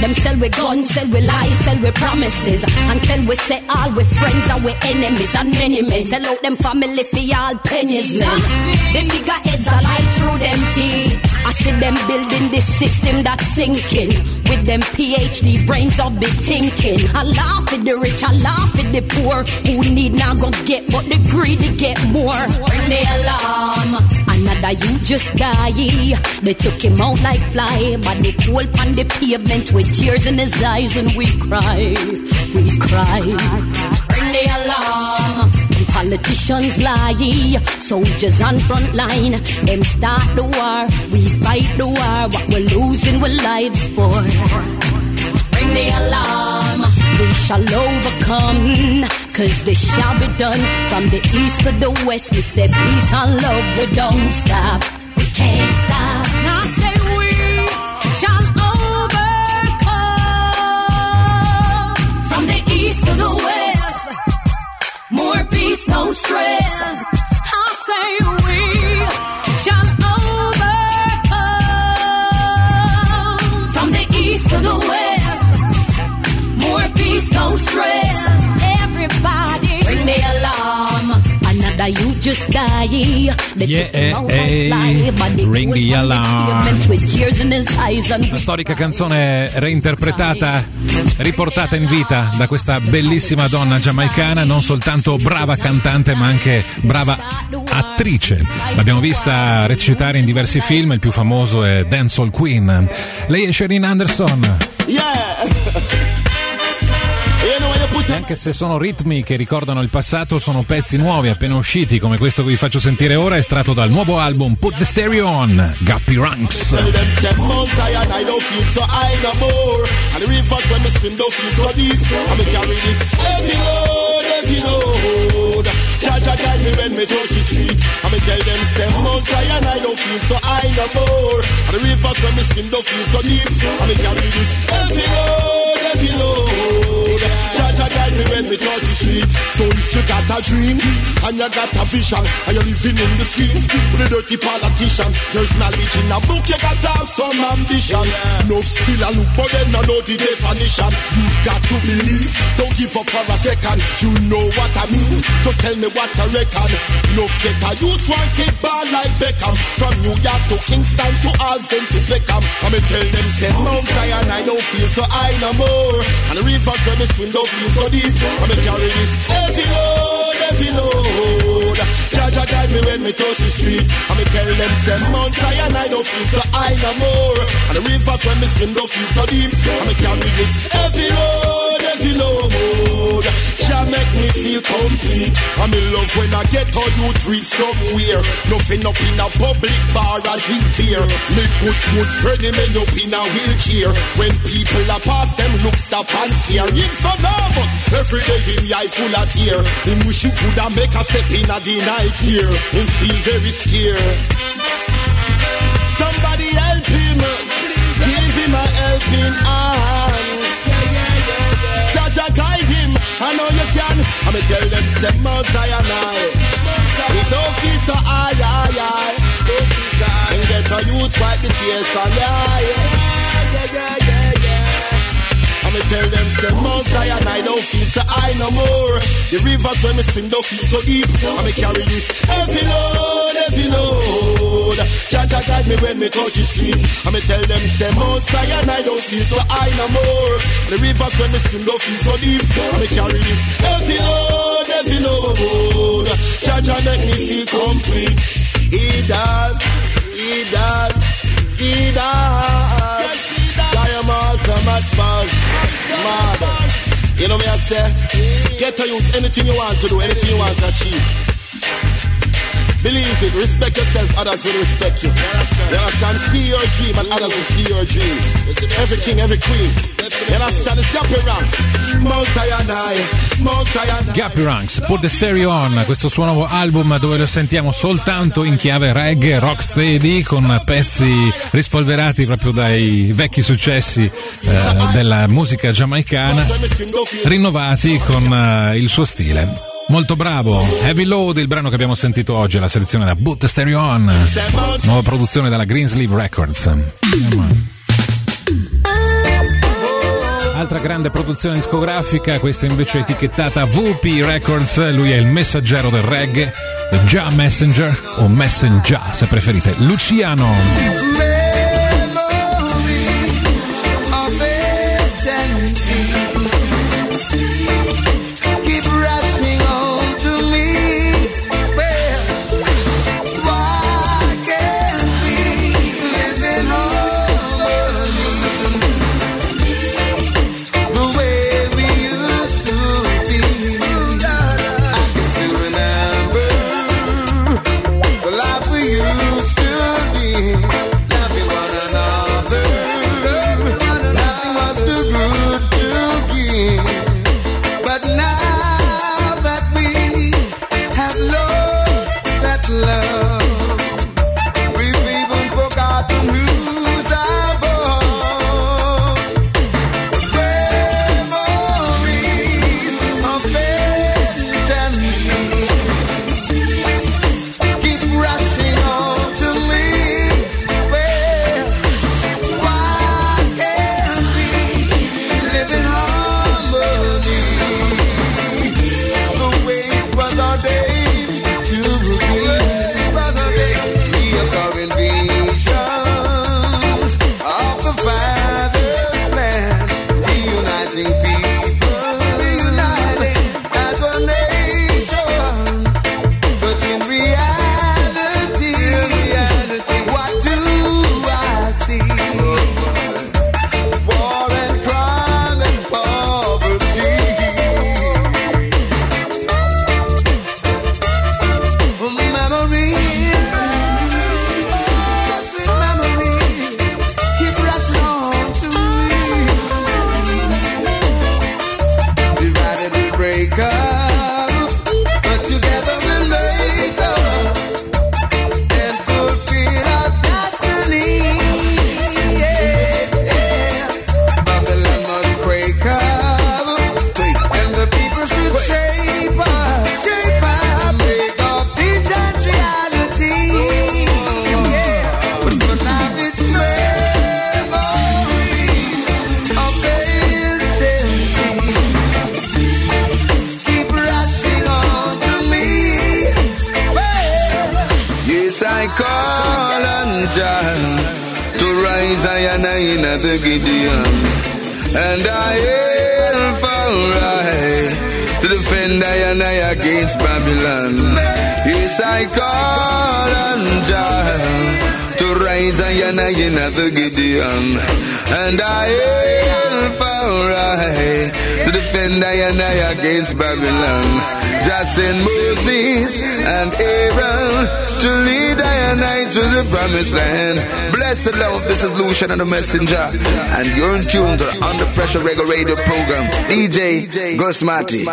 Them sell with guns, sell with lies, sell with promises. Until we say all we friends are we enemies. And many men sell out them family for all pennies, man. The bigger heads are like through them teeth. I see them building this system that's sinking. With them P H D brains of big thinking. I laugh at the rich, I laugh at the poor. Who need now go get, but the greedy get more. Bring the alarm. Another you just die. They took him out like fly. But they cold on the pavement with tears in his eyes. And we cry, we cry. Bring the alarm. Politicians lie, soldiers on front line. Them start the war, we fight the war. What we're losing, we're lives for. Bring the alarm, we shall overcome. Cause this shall be done from the east to the west. We say peace and love, we don't stop. We can't stop. Now say we shall overcome. From the east to the west. More peace, no stress. I'll say we shall overcome. From the east to the west. More peace, no stress. Everybody ring the alarm. Another you just die. Yeah, eh, eh, ring the alarm. La storica canzone reinterpretata, riportata in vita da questa bellissima donna giamaicana, non soltanto brava cantante ma anche brava attrice. L'abbiamo vista recitare in diversi film, il più famoso è Dancehall Queen. Lei è Shereen Anderson. Yeah! E anche se sono ritmi che ricordano il passato, sono pezzi nuovi appena usciti, come questo che vi faccio sentire ora, estratto dal nuovo album Put the Stereo On, Guppy Ranks. Jaja guide me when me touch the street. I'ma tell them say Mount Zion I don't feel so high no more. And the rivers when me swim don't feel so deep. I'ma carry this heavy load, heavy load. Jaja guide me when me touch the street. So if you got a dream and you got a vision and you're living in the streets with a dirty politician, there's knowledge in a book. You got to have some ambition. No skill and look, but then I know the definition. You've got to believe. Don't give up for a second. You know what I mean. Just tell me what I reckon. No get a youth one kick ball like Beckham. From New York to Kingston to Alton to Beckham. I'ma tell them say Mount Zion I don't feel so high no more. And the rivers when me swim don't feel so deep. I'ma carry this heavy load, heavy load. Jaja guide me when me touch the street. I'ma tell them say Mount Zion I don't feel so high no more. And the rivers when me swim don't feel so deep. I'ma carry this heavy load, heavy load. Jah make me feel complete. I'm in love when I get all you treat somewhere. Nothing up in a public bar or drink beer. Me good good friend him end up in a wheelchair. When people are past them look stop and stare. Him so nervous every day him eye full of tear. Him wish you coulda make a step in a the night here. Him feel very scared. Somebody help him. Give him a helping hand. Jaja guide him. I know you can. I'ma tell them say Mount Zion I. We don't feel so high, high, high. And get a youth wipe the tears from the eye. Yeah, yeah, yeah, yeah. I'ma tell them say Mount Zion I don't feel so high no more. The rivers when me swim don't feel so deep. I'ma carry this heavy load, heavy load. Jaja guide me when me touch the street. I'ma tell them say Mount Zion I don't feel so high no more. The rivers when me swim don't feel so deep. I'ma carry this heavy load, heavy load. Jaja make me feel complete. He does, he does, he does. Giant ultimate buzz, mad. You know me I say, get to use anything you want to do, anything you want to achieve. Believe it, respect yourself, others will respect you. You understand? See your dream and others will see your dream. Every king, every queen. You understand? It's Guppy Ranks. Mount Zion I, Mount Zion I. Guppy Ranks, Put the Stereo On, questo suo nuovo album dove lo sentiamo soltanto in chiave reggae, rocksteady, con pezzi rispolverati proprio dai vecchi successi eh, della musica giamaicana, rinnovati con eh, il suo stile. Molto bravo. Heavy Load, il brano che abbiamo sentito oggi, la selezione da Put the Stereo On, nuova produzione dalla Greensleeve Records. un'altra grande produzione discografica, questa invece è etichettata V P Records, lui è il messaggero del reggae, The Ja Messenger o Messenger se preferite, Luciano. And I hail for right to defend I and I against Babylon. Yes, I call on Jah to rise I and I in the Gideon. And I hail for right to defend I and I against Babylon. Just send Moses and Aaron to lead I and I to the promised land. Blessed love, this is Lucian and the Messenger, and you're in tune to the Under Pressure Reggae Radio program. D J Gosmati.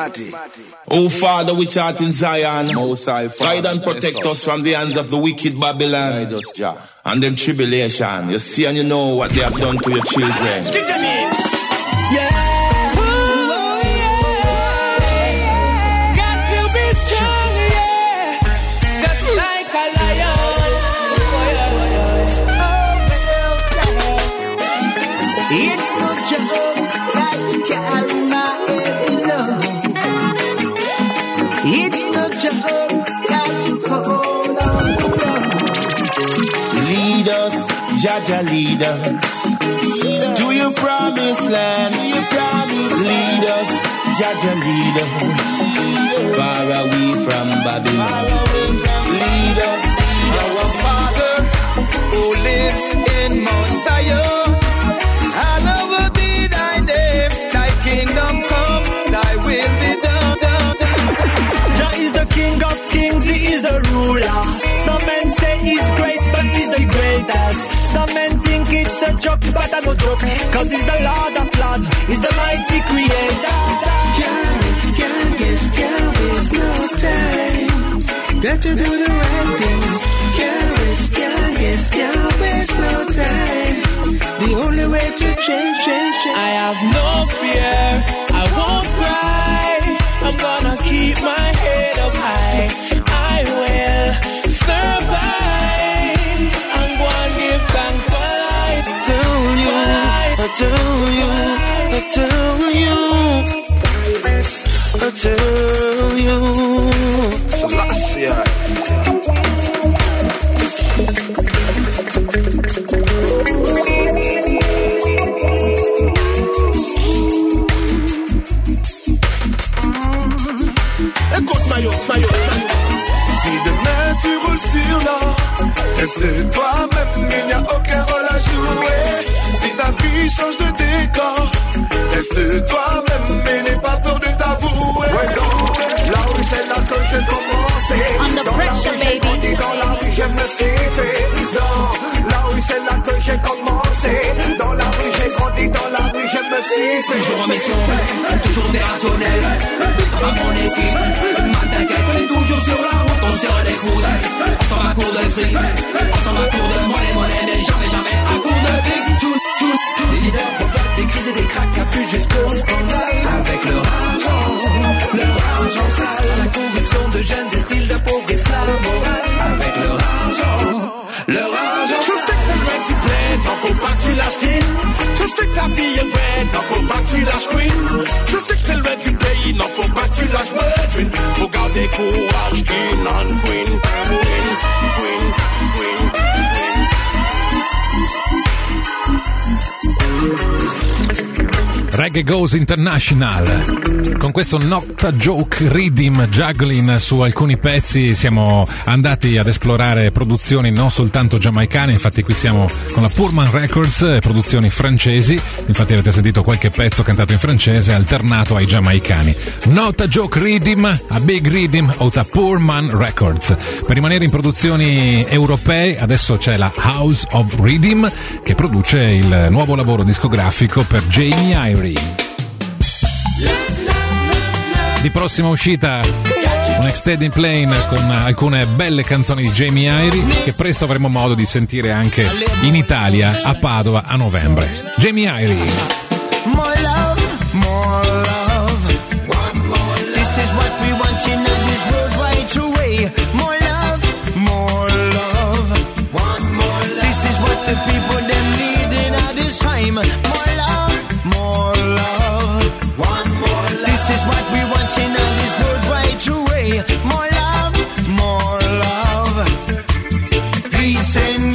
Oh Father, which art in Zion, guide and protect us from the hands of the wicked Babylon and them tribulation. You see and you know what they have done to your children. Yeah. It's no joke that you carry my heavy love. It's no joke that you hold on to love. Lead us, Jaja, lead us to your promised land. You promise. Lead us, Jaja, lead us far away from Babylon. Lead us, our Father who lives in Mount Zion. Hallowed be thy name, thy kingdom come, thy will be done, done, done. Jah is the King of kings, he is the ruler. Some men say he's great, but he's the greatest. Some men think it's a joke, but I no joke, cause he's the Lord of lords, he's the mighty creator. Can't waste, can't waste, can't waste no time. Got to do the right thing. Can't waste, can't waste, can't waste no time. The only way to change, change, change. I have no fear, I won't cry. I'm gonna keep my head up high. I will survive. I'm gonna give thanks for life. To you, to you, to tell you. Selassie. Écoute Mayo, Mayo, si demain tu roules sur l'or, reste toi-même, il n'y a aucun rôle à jouer. Si ta vie change de décor, reste toi-même, mais n'aie pas peur de t'avouer. Là où c'est là que j'ai commencé. Under pressure, baby. Dans la rue, je me suis fait. Non, là où c'est là que j'ai commencé. Dans la rue, j'ai grandi, dans la rue, je me suis fait. Toujours en mission, toujours opérationnel. À mon équipe, mal t'inquiète, on est toujours sur la route, on serre les coudes. Ensemble à court de fric, ensemble à court de monnaie, monnaie, mais jamais, jamais à court de big. Tchoun, tchoun, tchoun. Les leaders provoquent des crises et des cracks à plus jusqu'au scandale. Avec leur argent, leur argent sale. La conviction de jeunes et styles appauvrissent la morale. Avec leur argent, leur argent. Je sais que le tu plaides, non faut pas que tu lâches King. Je sais que ta vie est belle, non faut pas que tu lâches Queen. Je sais que t'es le maître du pays, non faut pas que tu lâches Bedouin. Faut garder courage, King and Queen. Queen, Queen, Queen, Reggae Goes International. Con questo Nocta Joke Rhythm Juggling su alcuni pezzi siamo andati ad esplorare produzioni non soltanto giamaicane, infatti qui siamo con la Pullman Records, produzioni francesi, infatti avete sentito qualche pezzo cantato in francese alternato ai giamaicani. Nocta Joke Rhythm, a Big Rhythm o da Pullman Records. Per rimanere in produzioni europee adesso c'è la House of Rhythm che produce il nuovo lavoro discografico per Jamie Irie. Di prossima uscita un extended plane con alcune belle canzoni di Jamie Irie che presto avremo modo di sentire anche in Italia a Padova a novembre. Jamie Irie. More love, more love. This is what we want in this world right away. More love, more love. This is what the people them need in this time. More love, more love. This is what we want in this world right away. More love, more love. Peace and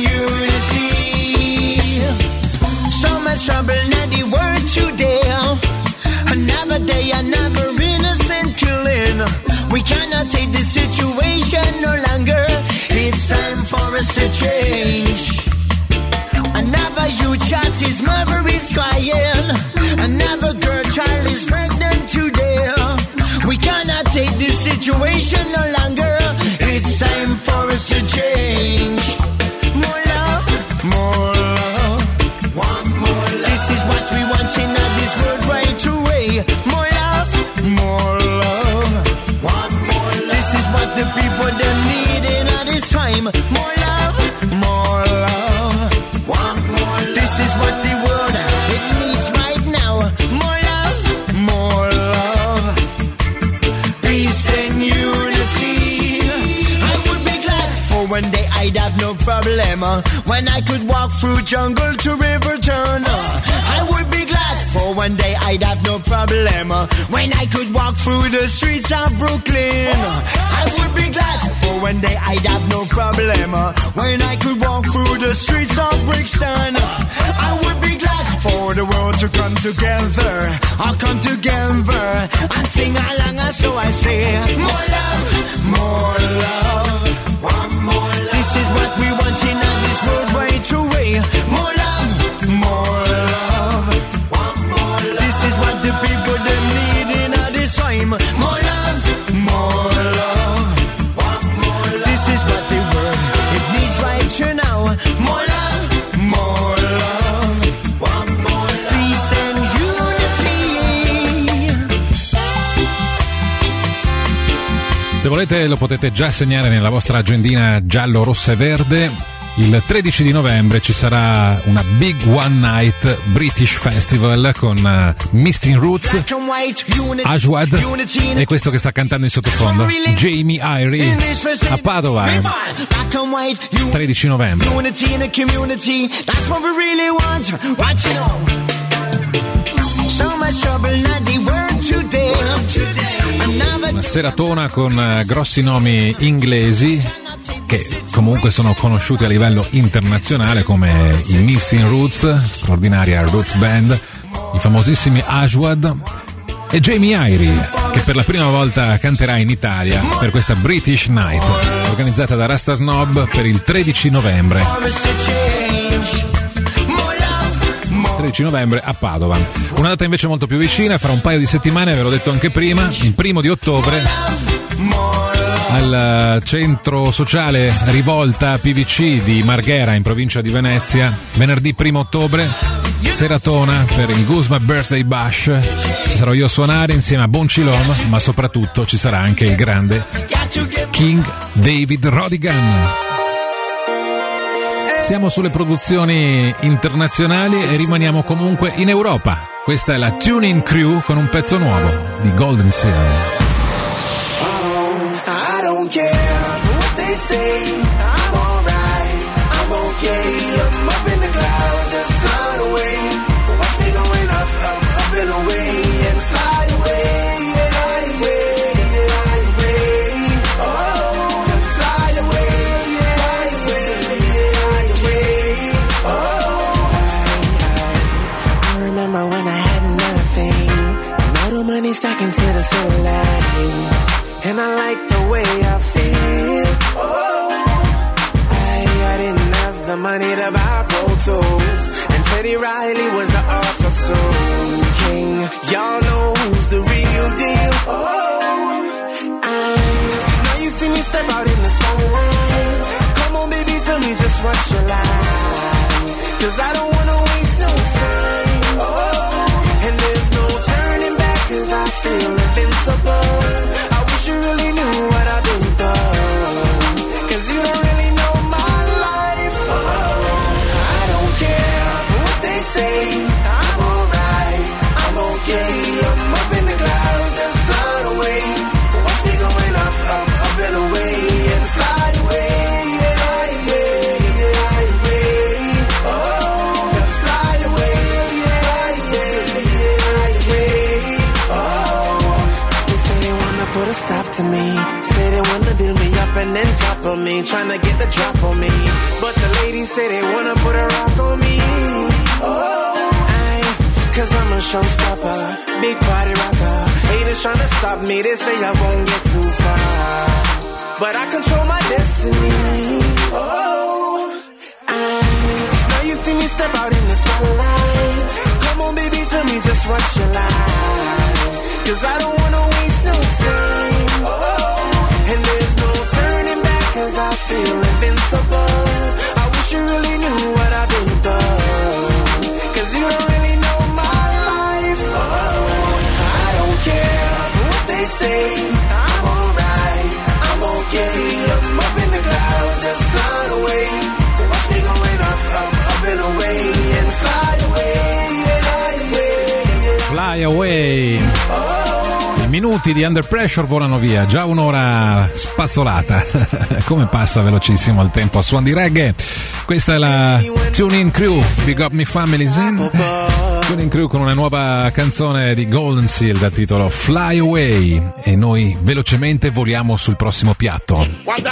unity. So much trouble in the world today. Another day, another innocent killing. We cannot take this situation no longer. It's time for us to change. Another youth child, his mother is crying. Another girl child is pregnant today. We cannot take this situation no longer. It's time for us to change. More love, more love. Want more love. This is what we want in this world right away. More love, more love. Want more love. This is what the people them need in this time. More love, more love. Want more love. This is what the world it needs right now. More love, more love. Peace and unity. I would be glad for one day I'd have no problem uh, when I could walk through jungle to river turn. Uh, I would be glad for one day I'd have no problem uh, when I could walk through the streets of Brooklyn. Uh, I would be glad for one day I'd have no problem uh, when I could walk through the streets of Brixton. Uh, I would be glad for the world to come together. I'll come together and sing along, so I say more love, more love. Want more love. This is what we want in this world right away. More love, more love. Want more love. This is what the people them need in this time. More love, more love. Want more love. This is what the world it needs right here now. More love, more love. Want more love. Peace and unity. Se volete lo potete già segnare nella vostra agendina giallo, rossa e verde. Il tredici di novembre ci sarà una Big One Night British Festival con uh, Misting Roots, Ashwad e questo che sta cantando in sottofondo, Jamie Irie, a Padova, tredici novembre. Unity in the community, that's what we really want. What you know? So much trouble in the world today. seratona con eh, grossi nomi inglesi che comunque sono conosciuti a livello internazionale, come i Mistin Roots, straordinaria Roots Band, i famosissimi Ashwad e Jamie Irie, che per la prima volta canterà in Italia per questa British Night organizzata da Rasta Snob per il tredici novembre. tredici novembre a Padova. Una data invece molto più vicina, fra un paio di settimane, ve l'ho detto anche prima, il primo di ottobre al centro sociale Rivolta P V C di Marghera in provincia di Venezia, venerdì primo ottobre, seratona per il Guzma Birthday Bash. Ci sarò io a suonare insieme a Boncilon, ma soprattutto ci sarà anche il grande King David Rodigan. Siamo sulle produzioni internazionali e rimaniamo comunque in Europa. Questa è la Tune-In Crew con un pezzo nuovo di Golden Seal. I don't care what they say, I'm alright, I'm okay, I'm up in the clouds, just flying away, watch me going up, up, up and away, and fly away, yeah, yeah, yeah, yeah, oh, and fly away, yeah, yeah, yeah, yeah, oh, I, I, I remember when I had nothing, now the money stacking to the silver line. And I like the way I feel. Oh, I, I didn't have the money to buy Pro Tools, and Teddy Riley was the art of soul king. Y'all know who's the real deal. Oh, I, now you see me step out in the spotlight. Come on, baby, tell me just what you like, 'cause I don't wanna waste no time. Oh, and there's no turning back, 'cause I feel invincible. You really knew what I've been through, 'cause you don't really know my life. Oh, I don't care what they say, I'm alright, I'm okay, I'm up in the clouds, just flying away, watch me going up, up, up and away, and fly away, yeah, yeah, yeah, yeah, oh, and fly away, yeah, yeah, yeah, yeah, oh, they say they wanna put a stop to me, say they wanna build me up and then top of me, tryna get the drop on me, but the ladies say they wanna put a rock on me. Oh, I, 'cause I'm a showstopper, big party rocker, haters tryna stop me, they say I won't get too far, but I control my destiny. Oh, I, now you see me step out in the spotlight, come on baby, tell me just what you like, 'cause I don't wanna waste no time. Oh, and there's no turning back, 'cause I feel invincible. I wish you really knew what I've been through, 'cause you don't really know my life. Oh, I don't care what they say, I'm alright, I'm okay, I'm up in the clouds, just flying away, watch me going up, up, up and away, and fly away, yeah, yeah, yeah. Fly away. I minuti di Under Pressure volano via, già un'ora spazzolata. Come passa velocissimo il tempo a suon di reggae. Questa è la Tune-In Crew, Big Up Me Families In. Tune-In Crew con una nuova canzone di Golden Seal dal titolo Fly Away, e noi velocemente voliamo sul prossimo piatto.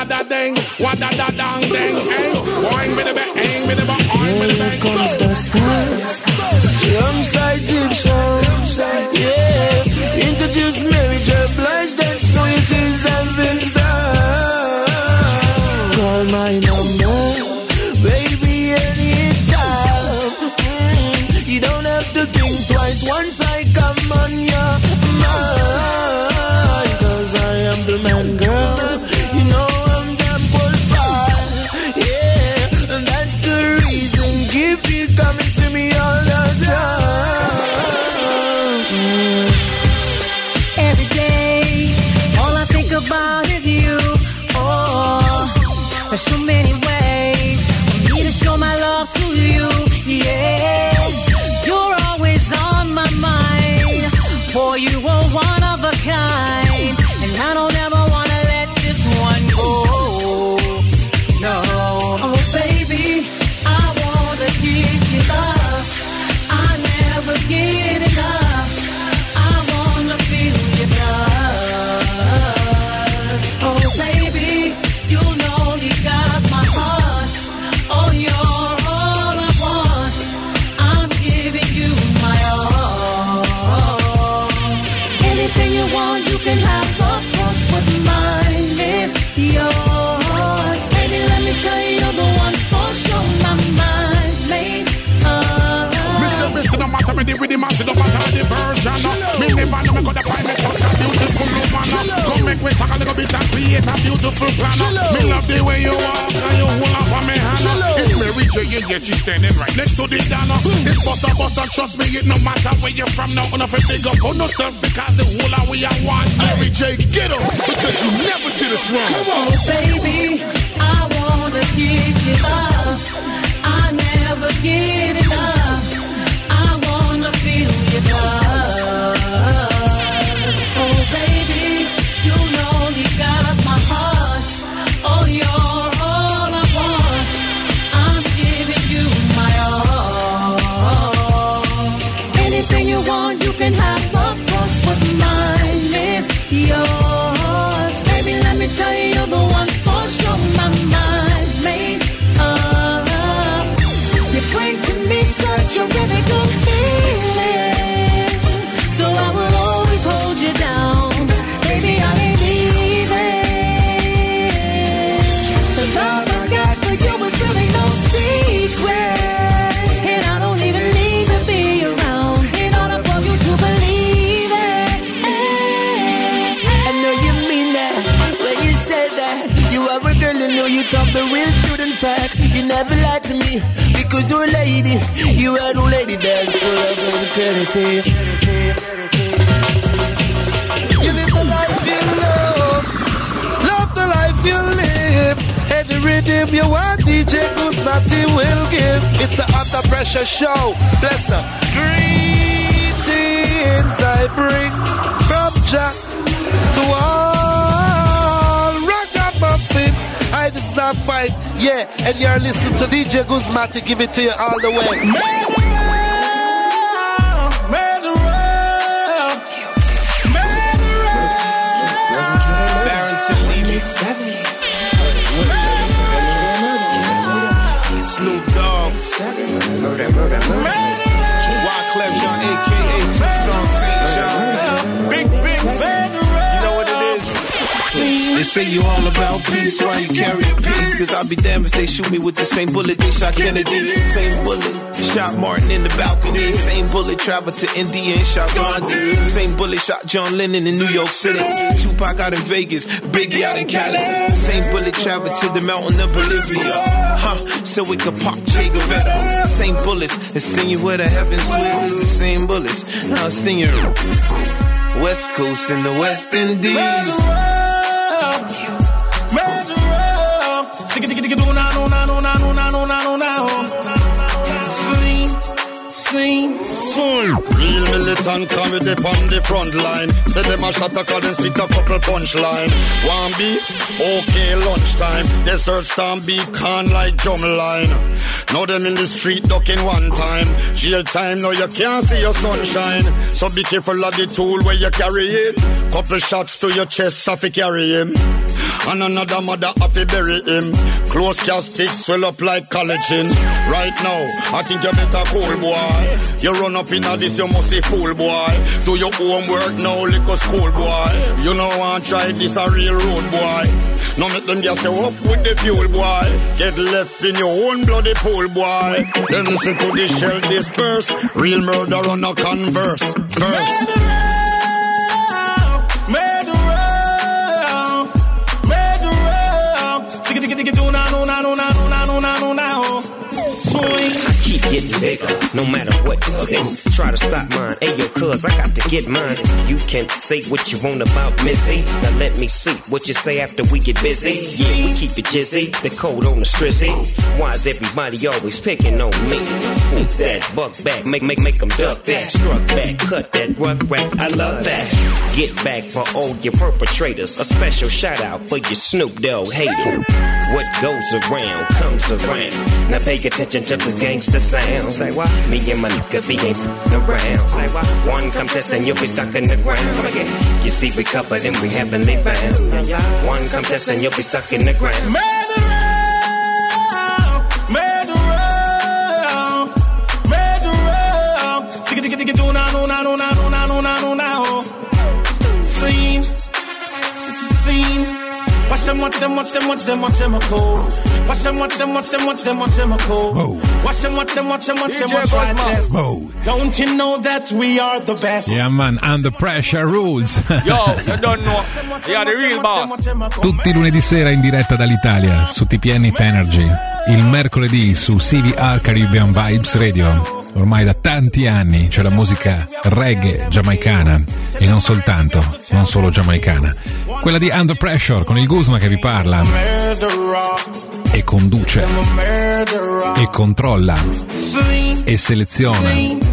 Here comes the stars, alongside Egyptians, yeah. Introduce Mary J. Blige, that's no issues and things done. Call my number, baby, anytime. Mm, you don't have to think twice once I come on your mind, 'cause I am the man, girl. You know I'm damn qualified, yeah, and that's the reason. Keep it coming to me all the time. Every day, all I think about is you. Oh, there's so many ways for me to show my love to you. Yeah, you're always on my mind. Boy, you are one of a kind, and I don't ever wanna let this one go. No, oh baby, I wanna give you love. I never get enough. I wanna feel your love. beautiful planner. Me love the way you walk and you hold up on me hand. It's Mary J and yeah, she's standing right next to the Dana. It's butter butter, trust me, it no matter where you're from. Now enough to big up on yourself because the whole of we are one. Mary J, get up because you never did us wrong. Come on, baby, I wanna give you love. I never get enough. I wanna feel your love. Oh baby, you know you got my heart. Oh, you're all I want. I'm giving you my all. Anything you want, you can have. Of course, what's mine is yours. Baby, let me tell you, you're the one for sure. My mind's made up. You bring to me such a really good feeling. So I will always hold you down. Baby, I ain't leaving. The love I got for you is really no secret. And I don't even need to be around in order for you to believe it. I know you mean that when you say that. You are a girl, you know you talk the real truth. In fact, you never lied to me because you're a lady. You are no lady that's full of courtesy. You live the life you love, love the life you live. And the rhythm you want, D J Guzmati will give. It's a Under Pressure show. Bless her. Greetings I bring from Jack to all ragamuffin. I just not fight, yeah. And you're listening to D J Guzmati. Give it to you all the way. Snoop Dogg, murder, murder, murder. Wyclef Jean, A K A Tucson Saint Jean. Big, big, you know what it is. They say you all about peace, why you carry a piece? Cause I'll be damned if they shoot me with the same bullet they shot Kennedy. Same bullet shot Martin in the balcony. Same bullet traveled to India and shot Gandhi. Same bullet shot John Lennon in New York City. Tupac out in Vegas, Biggie out in Cali. Same bullet traveled to the mountain of Bolivia, huh? So we could pop Che Guevara. Same bullets and sing you where the heavens live. The same bullets, now I'll sing you West Coast in the West Indies. Real militant comedy on the front line. Say them a shot a call and spit a couple punchline. One beef, okay lunchtime. Desert storm beef can like drumline. Now them in the street ducking one time. Jail time now you can't see your sunshine. So be careful of the tool where you carry it. Couple shots to your chest have to carry him. And another mother have to bury him. Close casket swell up like collagen. Right now, I think you better cool boy. You run up in this, you must say fool boy. Do your homework now, liquor school boy. You know I try this a real road boy. Now make them just say up with the fuel boy. Get left in your own bloody pool boy. Then listen to the shell disperse. Real murder on a converse. Verse. Keep getting bigger, no matter what you try to stop mine. Ayo, cuz I got to get mine. You can say what you want about Missy. Now let me see what you say after we get busy. Yeah, we keep it jizzy, the code on the strizzy. Why is everybody always picking on me? Whoop that, buck back, make make make them duck that. Struck back, cut that, rug rack, I love that. Get back for all your perpetrators. A special shout out for your Snoop Dogg hater. What goes around comes around. Now pay attention to this gangster sound. Say why? Me and my nigga be ain't around. Say why? One contest and you'll be stuck in the ground. Again, you see we covered and we heavenly bound. One contest and you'll be stuck in the ground. Man around, man around, man around. Digga digga digga do now, no now, no now, no now, no now, no now. Scene, scene. Watch Watch them, watch them, watch them, watch them, watch them, cool. Watch them, watch them, watch them, watch them, watch them, cool. Watch them, watch them, watch them, watch them, watch them. Don't you know that we are the best? Yeah man, Under Pressure Rules. Yo, you don't know. Yeah, the real boss. Tutti i lunedì sera in diretta dall'Italia su T P N Hit Energy. Il mercoledì su C V R Caribbean Vibes Radio. Ormai da tanti anni c'è la musica reggae giamaicana e non soltanto, non solo giamaicana. Quella di Under Pressure con il Guzma che vi parla e conduce e controlla e seleziona.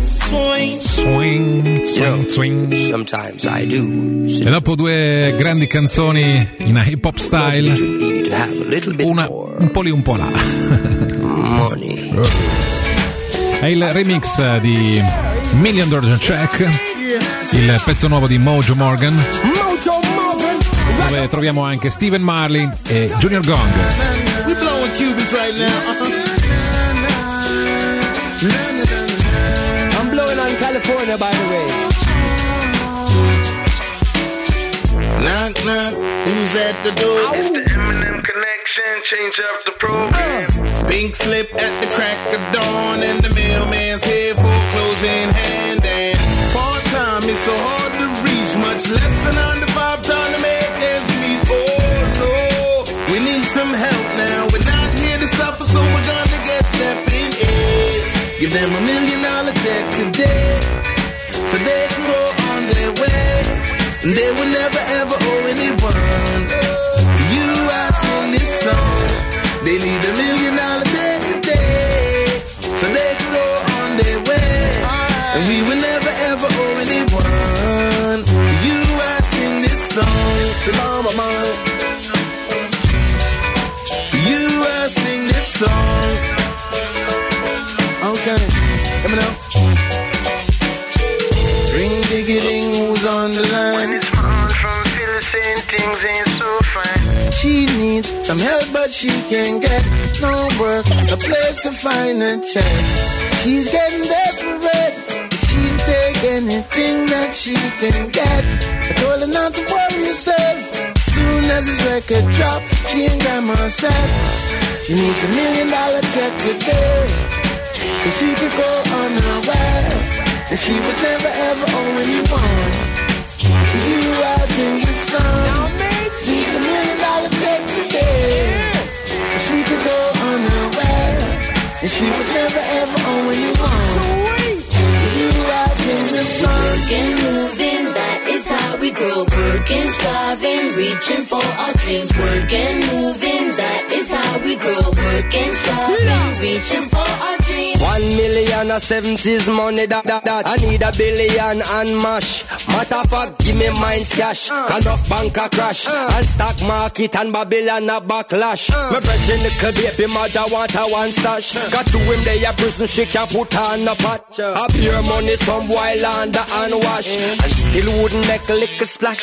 Swing, swing, swing. Sometimes I do. E dopo due grandi canzoni in hip hop style, una un po' lì un po' là. Money. È il remix di Million Dollar Check, il pezzo nuovo di Mojo Morgan, dove troviamo anche Stephen Marley e Junior Gong. We blowing Cubans right now. I'm blowing on California, by the way. Knock, knock, who's at the door? It's the Eminem Connection, change up the program. Pink slip at the crack of dawn, and the mailman's here for closing hand. And part-time is so hard to reach, much less than under five time to make ends meet. Oh no, we need some help now. We're not here to suffer, so we're gonna get stepping in. Give them a million dollar check today, so they can go on their way. They will never ever owe anyone. You, I sing this song. They need a million dollar check today, so they can go on their way. And we will never ever owe anyone. You, I sing this song to mama mine. You, I sing this song. Okay, let me know. Ring diggy ding, who's on the line? When it's on from feeling saying things ain't so fine. She needs some help, but she can't get no work, a place to find a check. She's getting desperate, but she'll take anything that she can get. I told her not to worry herself. As soon as this record drop, she and grandma said she needs a million dollar check today, so she could go on her way, and she would never ever owe anyone. You, I sing this song. She needs a million dollar check today, so she could go on her way, and she would never ever owe anyone. You, I sing this song. Working, moving, that is how we grow. Working, striving, reaching for our dreams. Working, moving, that is how we grow. Working, striving, reaching for our dreams. One million or seventies money, that, that, that. I need a billion and mash. Matter of fact, give me mine's cash. Uh. Enough bank a crash. Uh. And stock market and Babylon a backlash. Uh. Me fresh in the baby mother want a one stash. Uh. Got to him there a prison, she can put on a pot. Uh. A pure money, some boy launder and wash. Uh. And still wouldn't make a lick a splash.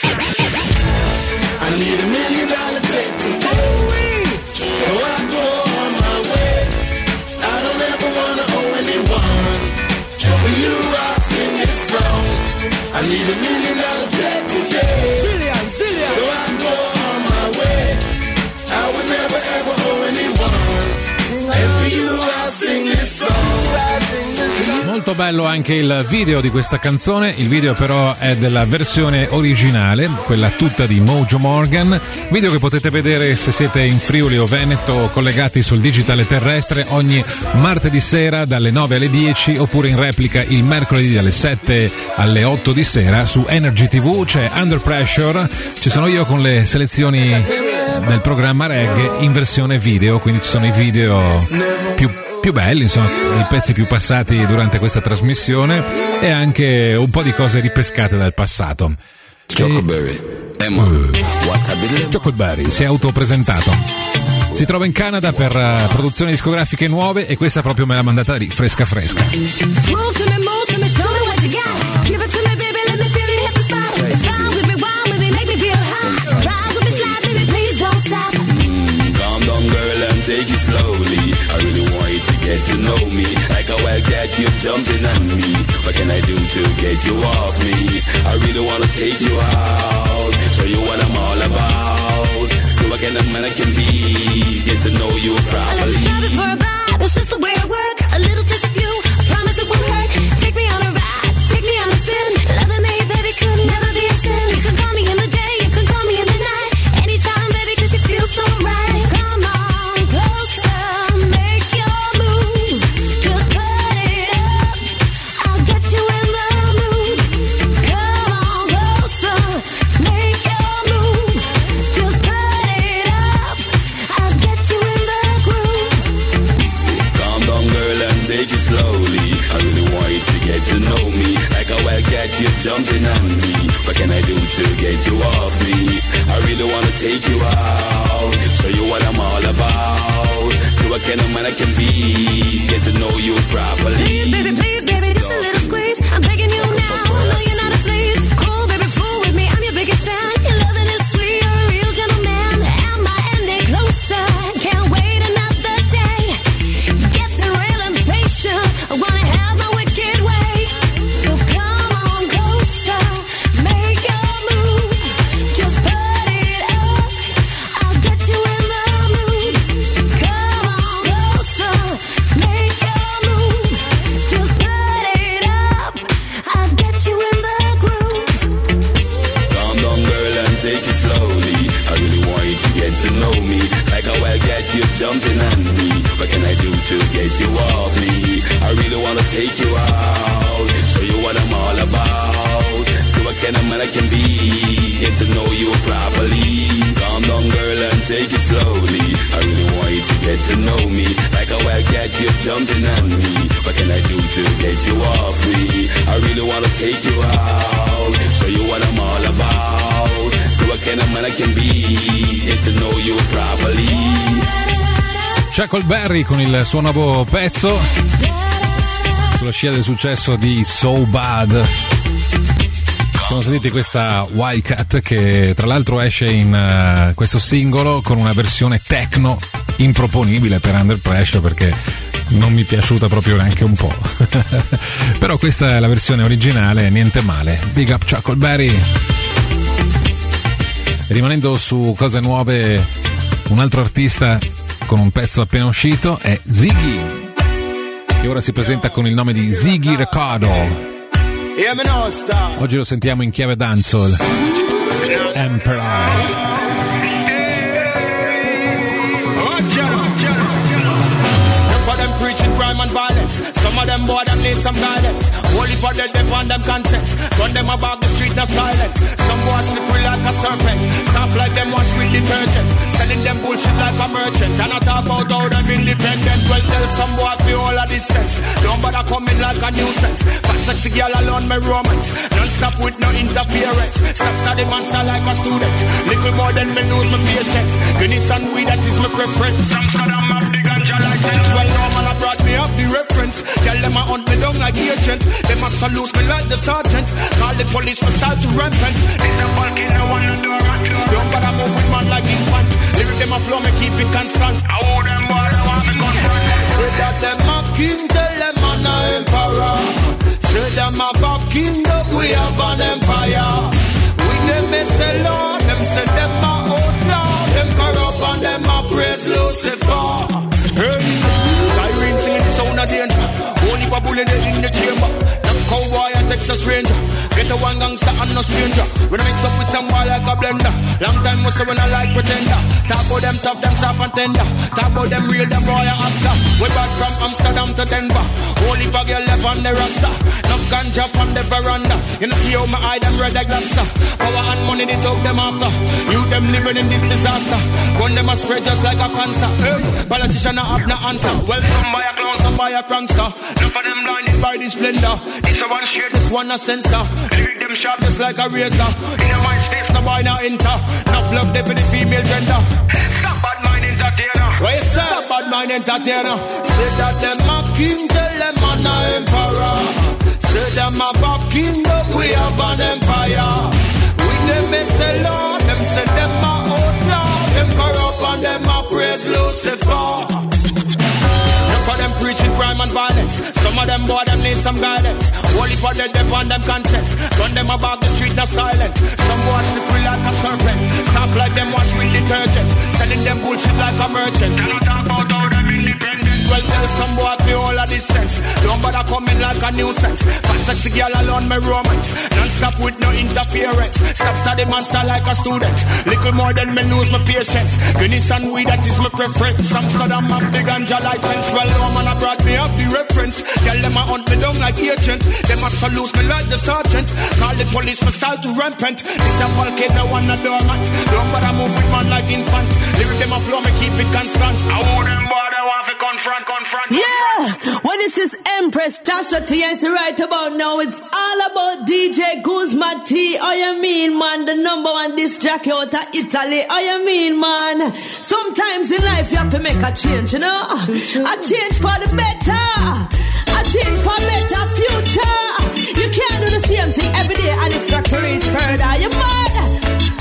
I need a million dollar check today, so I go on my way. I don't ever wanna owe anyone. For you I sing this song. I need a million dollar check today, zillion, zillion. So I go on my way. I would never ever owe anyone. And for you I sing this song. Molto bello anche il video di questa canzone, il video però è della versione originale, quella tutta di Mojo Morgan, video che potete vedere se siete in Friuli o Veneto collegati sul digitale terrestre ogni martedì sera dalle nove alle dieci, oppure in replica il mercoledì dalle sette alle otto di sera su Energy tivù. C'è Under Pressure, ci sono io con le selezioni del programma reggae in versione video, quindi ci sono i video più più belli, insomma, i pezzi più passati durante questa trasmissione e anche un po' di cose ripescate dal passato. Chuckleberry, Emma, e... Chuckleberry si è autopresentato. Si trova in Canada per uh, produzioni discografiche nuove e questa proprio me l'ha mandata lì, fresca fresca. Take it slowly. I really want you to get to know me. Like a wild cat, you're jumping on me. What can I do to get you off me? I really wanna take you out, show you what I'm all about. what kind of man I can be. Get to know you properly. Let's try it for a bite. That's just the way I work. A little taste of you, I promise it won't hurt. Take me on a ride, take me on a spin. Loving me, baby, could never be a sin. You can call me in the day, you can call me in the night. Anytime, baby, 'cause you feel so right. Come on, closer, make your move. Just put it up, I'll get you in the mood. Come on, closer, make your move. Just put it up, I'll get you in the groove. Calm down, girl, and take it slowly. I really want you to get to know me. Like a wild cat, you're jumping on me. What can I do to get you off me? I really wanna take you out, show you what I'm all about. See what kind of man I can be. Get to know you properly. Please, baby, please, baby, just a little squeeze. I'm begging you now, I know you're not a please. Cool, baby, fool with me, I'm your biggest fan. Your loving is sweet, you're a real gentleman. Am I any closer? Can't wait another day. Getting real impatient, I wanna have my wicked way. So come on closer, make your move. Just put it up, I'll get you in the mood. Come on closer, make your move. Just put it up, I'll get you in the groove. Calm down, girl, and take it slowly. I really want you to get to know me. Like a wild cat, you're jumping on me. What can I do to get you off me? I really wanna take you out, show you what I'm all about. See what kind of man I can be. Get to know you properly. Calm down, girl, and take it slowly. I really want you to get to know me. Like a wild cat, you're jumping on me. What can I do to get you off me? I really wanna take you out, show you what I'm all about. See what kind of man I can be. Get to know you properly. Chuckleberry con il suo nuovo pezzo sulla scia del successo di So Bad. Siamo sentiti questa Wildcat che tra l'altro esce in uh, questo singolo con una versione techno improponibile per Under Pressure, perché non mi è piaciuta proprio neanche un po'. Però questa è la versione originale, niente male. Big up Chuckleberry. Rimanendo su cose nuove, un altro artista con un pezzo appena uscito è Ziggy, che ora si presenta con il nome di Ziggy Ricardo. Oggi lo sentiamo in chiave dancehall. Emperor. Preaching crime and violence. Some of them boy them need some guidance. Only for the deaf on them conscience. Run them about the street, not silent. Some boys slippery like a serpent. Soft like them wash with detergent. Selling them bullshit like a merchant. And I talk about how them independent. Well, tell some boys be all a distance. Don't bother coming like a nuisance. Fat sexy girl alone my romance. Non-stop with no interference. Stop study monster like a student. Little more than me lose my patience. Guinness and weed, that is my preference. Some of them have the ganja license. Well, no man brought me up the reference. Tell them I hunt me down like agent. Them a salute me like the sergeant. Call the police, me start to rampant. It's a bulk in the one and don't bother move with man like infant. Lyric them a flow, me keep it constant. I hold them boy, I want me gun. Say that them a king, tell them I'm an emperor. Say them a back kingdom, we have an empire. We them me say Lord, them say them a outlaw. Them corrupt and them a praise Lucifer. Hey. Siren singing the sound of danger. Only for bullet in the chamber. Them cowboy and Texas Ranger. Get a one gangster and no stranger. When I mix up with some boy like a blender. Long time was when I like pretender. Talk about them tough, them soft and tender. Talk about them real, them boy and actor. We back from Amsterdam to Denver. Only for girl left on the roster. Enough ganja on the veranda. You know see how my eye them red like lobster. Power and money they took them after. You them living in this disaster. Gun them a spread just like a cancer. Hey, politician not have no answer. Well, some buy a clown, some buy a prankster. Enough of them blinded by the splendor. This a one shade, this one a sensor. Lyric them sharp just like a razor. In your mind space, no boy now enter. Enough love there for the female gender. Stop bad mind entertainer. What you say? Stop bad mind entertainer. Say that them a king, tell them I'm an emperor. Say them a back kingdom, we have an empire. We them me say Lord, them say them a outlaw. Them corrupt and them a praise Lucifer. For them preaching crime and violence. Some of them them boy, them need some guidance. Only for the deaf on them conscience. Run them about the street, not silent. Some boys slippery like a serpent. Soft like them wash with detergent. Selling them bullshit like a merchant. Cannot talk about how them independent. Well, tell some boys the whole of distance. Don't bother coming like a nuisance. Fat sexy girl alone, me romance. Non-stop with no interference. Stop study monster like a student. Little more than me lose my patience. Guinness and weed, that is my preference. Some blood and my big ganja like fence. Well, no man, I brought me up the reference. Tell them I hunt me down like agent. Them a salute me like the sergeant. Call the police, my style to rampant. This a volcano, one a dormant. Don't bother move with man like infant. Lyric them a flow, me keep it constant. I wouldn't bother want to confront, confront. Yeah, well this is Empress Tasha T, and right about now it's all about D J Guzma T. Oh you mean man, the number one disc jockey out of Italy. Oh you mean man, sometimes in life you have to make a change, you know. A change for the better, a change for better future. You can't do the same thing every day and expect to reach further. You mad?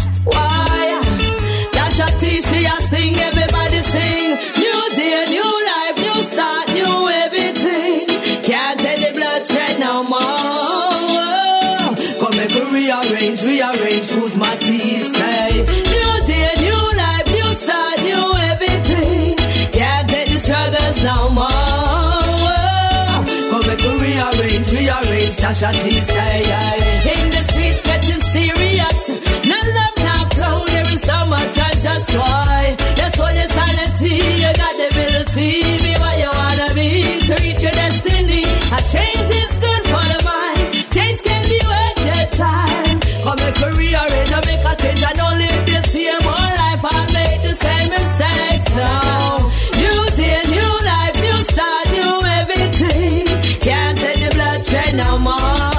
Why? Tasha T, she a sing, everybody sing. New day, new life, new start, new everything. Can't take the bloodshed no more. Come make we rearrange, rearrange, who's my T say. New day, new life, new start, new everything. Can't take the struggles no more. Come make we rearrange, rearrange, Tasha T say. In the streets getting serious. No love, no flow, there is so much and just why. That's why your sanity, you got the ability. Be what you wanna be to reach your destiny. A change is good for the mind. Change can be worth your time. Come make a rearrange and make a change. And don't live the same old life and make the same mistakes. No. New day, new life, new start, new everything. Can't take the bloodshed no more.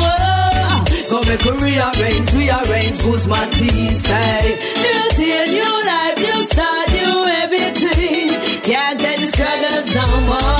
Go make a rearrange, rearrange, Guzma T say. New day, new life, new start, new everything. Can't take the struggles no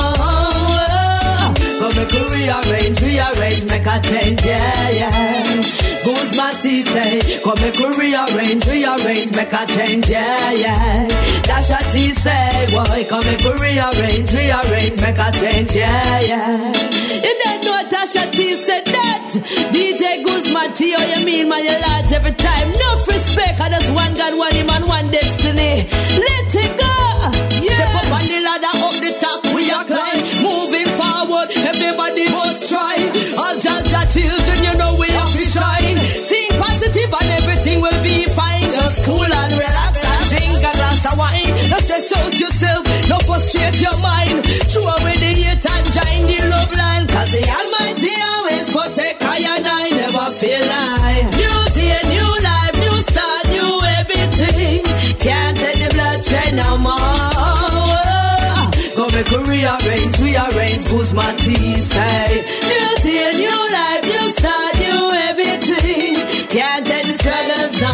more. Go make a rearrange, rearrange, make a change, yeah, yeah. Guzma T say, go make a rearrange, rearrange, make a change, yeah, yeah. Tasha T say, boy, come make a rearrange, rearrange, make a change, yeah, yeah. You don't know Tasha T said that. D J Guzma T, oh you mean man, you large every time. Enough respect, I just one God, one him and one destiny. Let it go. Yeah. Step up on the ladder, up the top, we are climb. Moving forward, everybody must try. All Jaja children, you know we have to shine. Think positive and everything will be fine. Just cool and relax and drink a glass of wine. Don't stress out yourself, don't frustrate your mind. Throw away the hate and join the love line. Cause the Almighty always protect I and I never feel like. New day, new life, new start, new everything. Can't take the bloodshed no more. Go make a rearrange, rearrange, Guzma T say. New day, new life, new start, new everything. Can't take the struggles no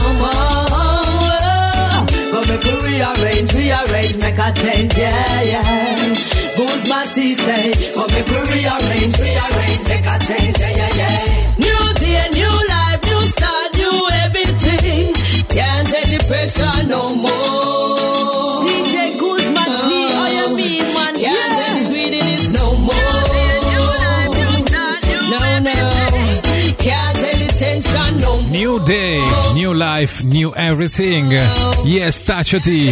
more. Go make a rearrange, rearrange, make a change, yeah, yeah. Guzma T say, go make a rearrange, rearrange, make a change, yeah, yeah, yeah. New day, new life, new start, new everything. Can't take the pressure no more. D J Guzma T, oh you mean man, can't yeah. take the greediness no more. New life, new start, new no, no. Can't take the tension no more. New day, new life, new everything. Yes, tacciati.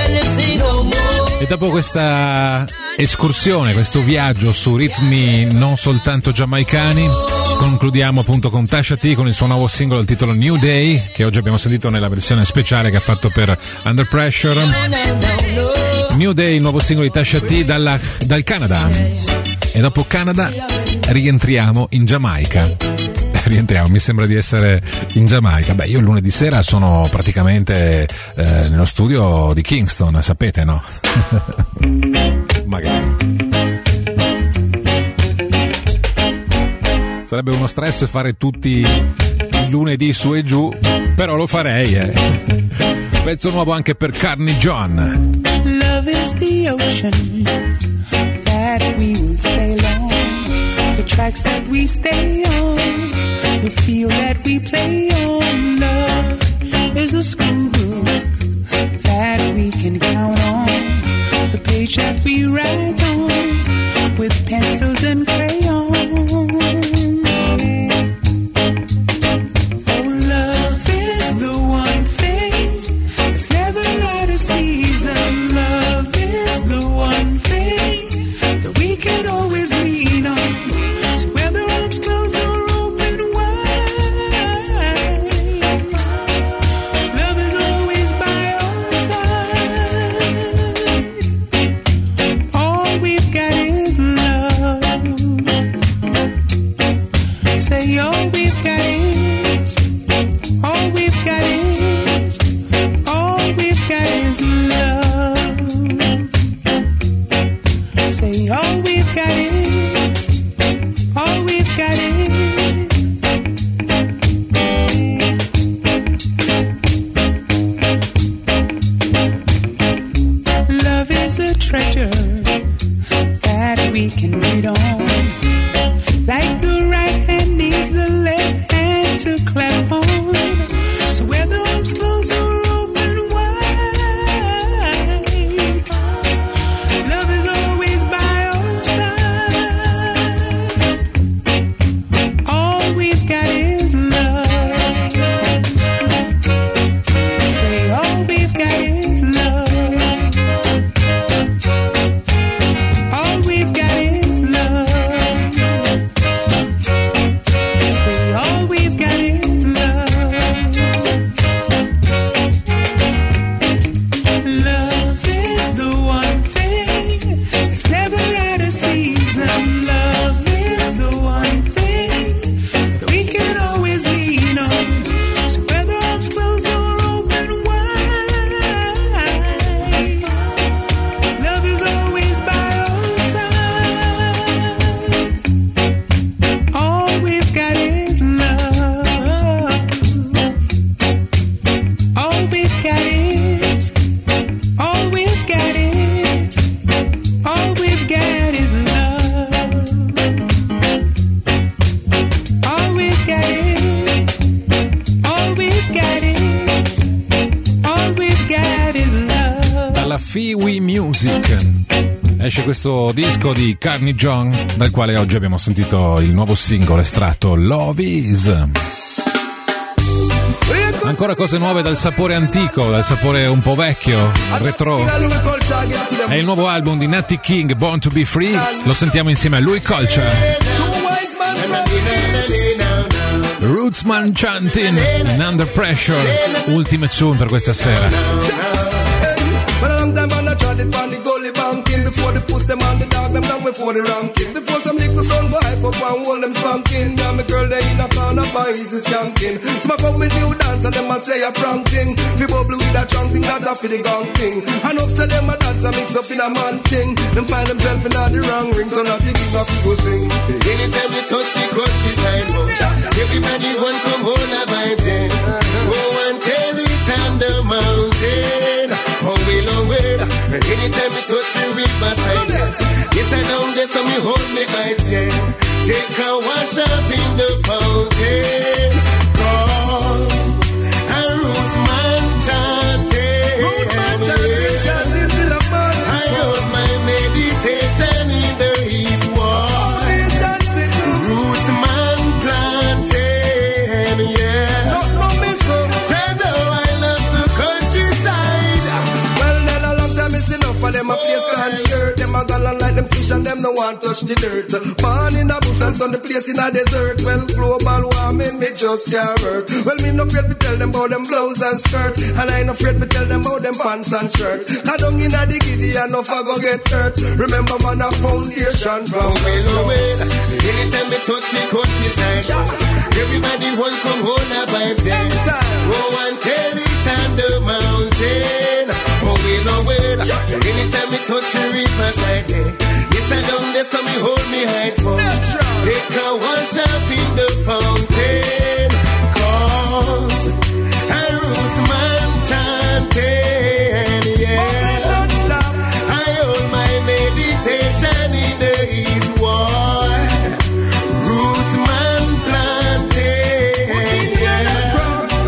E dopo questa escursione, questo viaggio su ritmi non soltanto giamaicani, concludiamo appunto con Tasha T con il suo nuovo singolo al titolo New Day, che oggi abbiamo sentito nella versione speciale che ha fatto per Under Pressure. New Day, il nuovo singolo di Tasha T dalla, dal Canada. E dopo Canada rientriamo in Giamaica. Rientriamo, mi sembra di essere in Giamaica. Beh, io il lunedì sera sono praticamente eh, nello studio di Kingston, sapete, no? Magari. Sarebbe uno stress fare tutti i lunedì su e giù, però lo farei, eh. Pezzo nuovo anche per Carney John. Love is the ocean that we will sail on, the tracks that we stay on, the field that we play on. Love is a schoolbook that we can count on, the page that we write on with pencils and crayons. Oh, love is the one thing that's never out of season. Love is the one thing that we can always lean on. So whether arms closed or open wide, love is always by our side. All we've got is love. Say all we've got is, all we've got is, all we've got is love. Say all we've got is, all we've got is. Love is a treasure that we can read on. Like the right hand needs the left hand to clap on. So whether arms closed or open wide, love is always by our side. All we've got is love. Say all we've got is love. All we've got is love. Say all we've got is love. Love is the one thing that's never out of season. Love is the one thing that we can always lean on. So whether arms closed or open wide, love is always by our side. All we've got is love. All we've got is, all we've got is, all we've got is love. All we've got is, all we've got is, all we've got is love. Dalla Fiwi Music esce questo disco di Carney John, dal quale oggi abbiamo sentito il nuovo singolo estratto Love Is. Ancora cose nuove dal sapore antico, dal sapore un po' vecchio, retro. È il nuovo album di Natty King, Born to Be Free. Lo sentiamo insieme a Louis Culture. Rootsman Chanting in Under Pressure, ultime tune per questa sera. But a long time on I tried it on the gully banking. Before they push them on the dog, them long before the ranking. Before some little son go hype up and hold them spanking. Now my girl they in a corner by easy skanking. So my come with new dance and them a say a prank thing. Fi bubble with a chunk thing, that a fi the gang thing. And up to them a dance a mix up in a man thing. Them find themselves in a the wrong ring, so not the give a people sing. Anytime we touch the countryside, everybody want come hold a vibe then. Go and tell it on the mountain. Oh, we know where. Anytime we touch the riverside, yes. Yes, I know this, so me hold me tight, yeah. Take a wash up in the fountain. Call a Rootsman chanting. Rootsman chanting, chanting still a man. I hold my meditation in the east wall. Rootsman planting, yeah. Not no miss up. Tell how I love the countryside. Well, then a long time is enough for them a place called the earth. Them a gallon like them fish and them no want touch the dirt. Born in a bush and turn the place in a desert. Well, global warming me just can't work. Well, me no afraid to tell them about them blouse and skirt. And I ain't afraid to tell them about them pants and shirt. I don't in a the giddy and no I go get hurt. Remember man a foundation from well, oh, well. Anytime we touch the countryside, everybody want come hold a vibe then. Go and tell it on the mountain. Oh, we know well. Anytime we touch the riverside, yeah. Yes, I down there, so me hold me height for. Take a one shot in the fountain. Cause a Rootsman chanting, yeah. I hold my meditation in the east wall. Rootsman planting, yeah.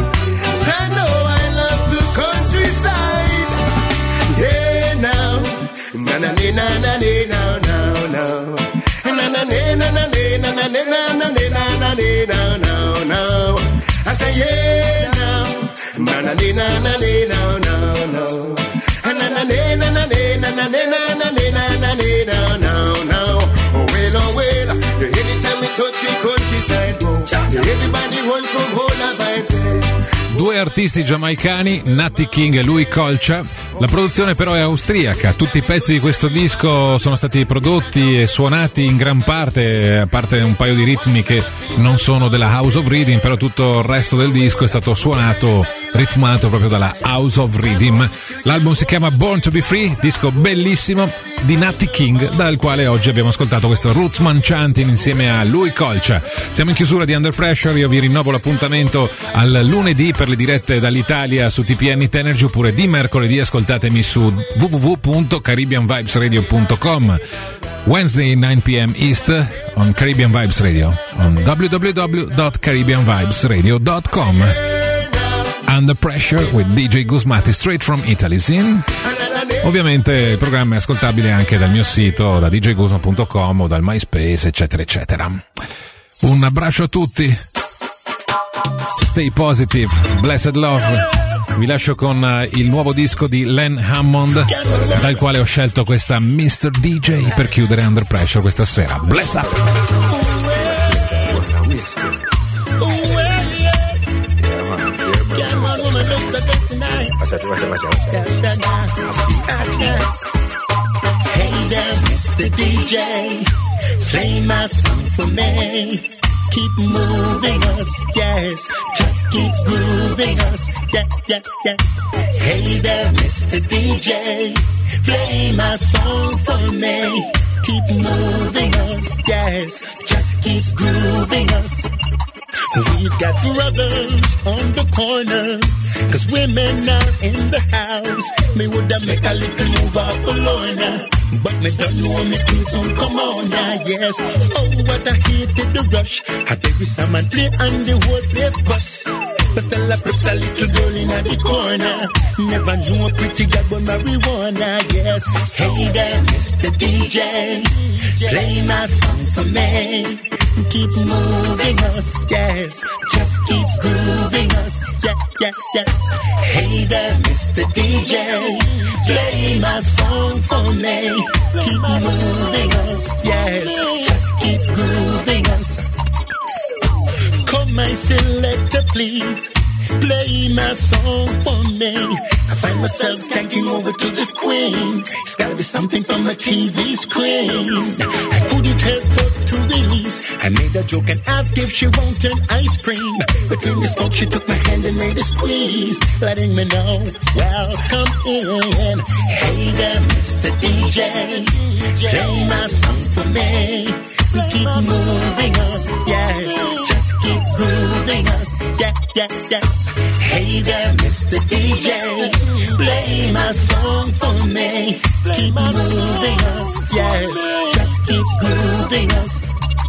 I know I love the countryside. Yeah, now Na na na na na na na na. Na na na na na na na na na na na na na na. I say yeah now. Na na na na na na na na. Na na na na na na na na na na na na na na. Oh well, oh well. Anytime we touch the countryside, everybody will come hold a vibe. Due artisti giamaicani, Natty King e Louis Colcha. La produzione però è austriaca. Tutti i pezzi di questo disco sono stati prodotti e suonati in gran parte, a parte un paio di ritmi che non sono della House of Rhythm, però tutto il resto del disco è stato suonato, ritmato proprio dalla House of Rhythm. L'album si chiama Born to be Free, disco bellissimo di Natty King, dal quale oggi abbiamo ascoltato questo Rootsman Chanting insieme a Louis Colcha. Siamo in chiusura di Under Pressure, io vi rinnovo l'appuntamento al lunedì per le dirette dall'Italia su T P N Hit Energy, oppure di mercoledì ascoltatemi su w w w punto caribbean vibes radio punto com. Wednesday nine p m East on Caribbean Vibes Radio on w w w dot caribbean vibes radio dot com. Under Pressure with D J Guzmati straight from Italy scene. Ovviamente il programma è ascoltabile anche dal mio sito, da d j guzma punto com o dal MySpace, eccetera eccetera. Un abbraccio a tutti, stay positive, blessed love. Vi lascio con uh, il nuovo disco di Len Hammond, dal quale ho scelto questa mister D J per chiudere Under Pressure questa sera. Bless up! Hey there, mister D J, play my song for me. Keep moving us, yes, just keep grooving us, yeah, yeah, yeah. Hey there, mister D J, play my song for me. Keep moving us, yes, just keep grooving us. We've got brothers on the corner, cause women are in the house. Me woulda make a little move off for Lorna, but me don't know me things soon come on now, yes. Oh, what I hated the rush. I there is some man play and the whole place bust. But still I press a little girl in the corner. Never knew a pretty girl but marijuana, yes. Hey there, mister D J, play my song for me. Keep moving us, yes, just keep grooving us, yeah, yeah, yes. Hey there, mister D J, play my song for me. Keep moving us, yes, just keep grooving us. Come my selector, please, play my song for me. I find myself skanking over to the screen. It's gotta be something from a T V screen. I couldn't help but to release. I made a joke and asked if she wanted ice cream. But in the smoke, she took my hand and made a squeeze, letting me know, welcome in. Hey there, mister D J, play my song for me. We keep moving us, yes, just keep grooving us, yeah, yeah, yes. Hey there, mister D J, play my song for me. Keep moving us, yes, just keep grooving us.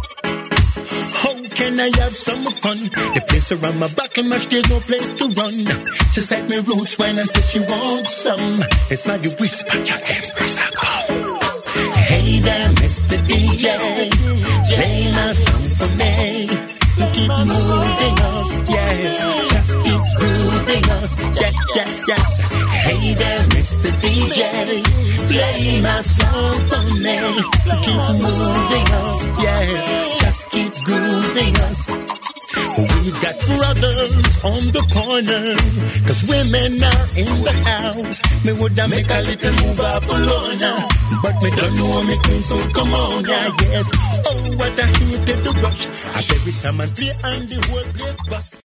How can I have some fun? The place around my back and mash, there's no place to run. She said me roots when I said she wants some. It's not the whisper, your empress I come. Hey there, mister D J, play my song for me. Keep moving us, yes, just keep grooving us, yes, yes, yes. Hey there, mister D J, play my song for me. Keep moving us, yes, just keep grooving us. We got brothers on the corner, cause women are in the house. Me woulda make a little move off for Lorna, but me don't know me queen, so come on, yeah, yes. Oh, what I hated the rush. I bet we some man play and the whole place bust.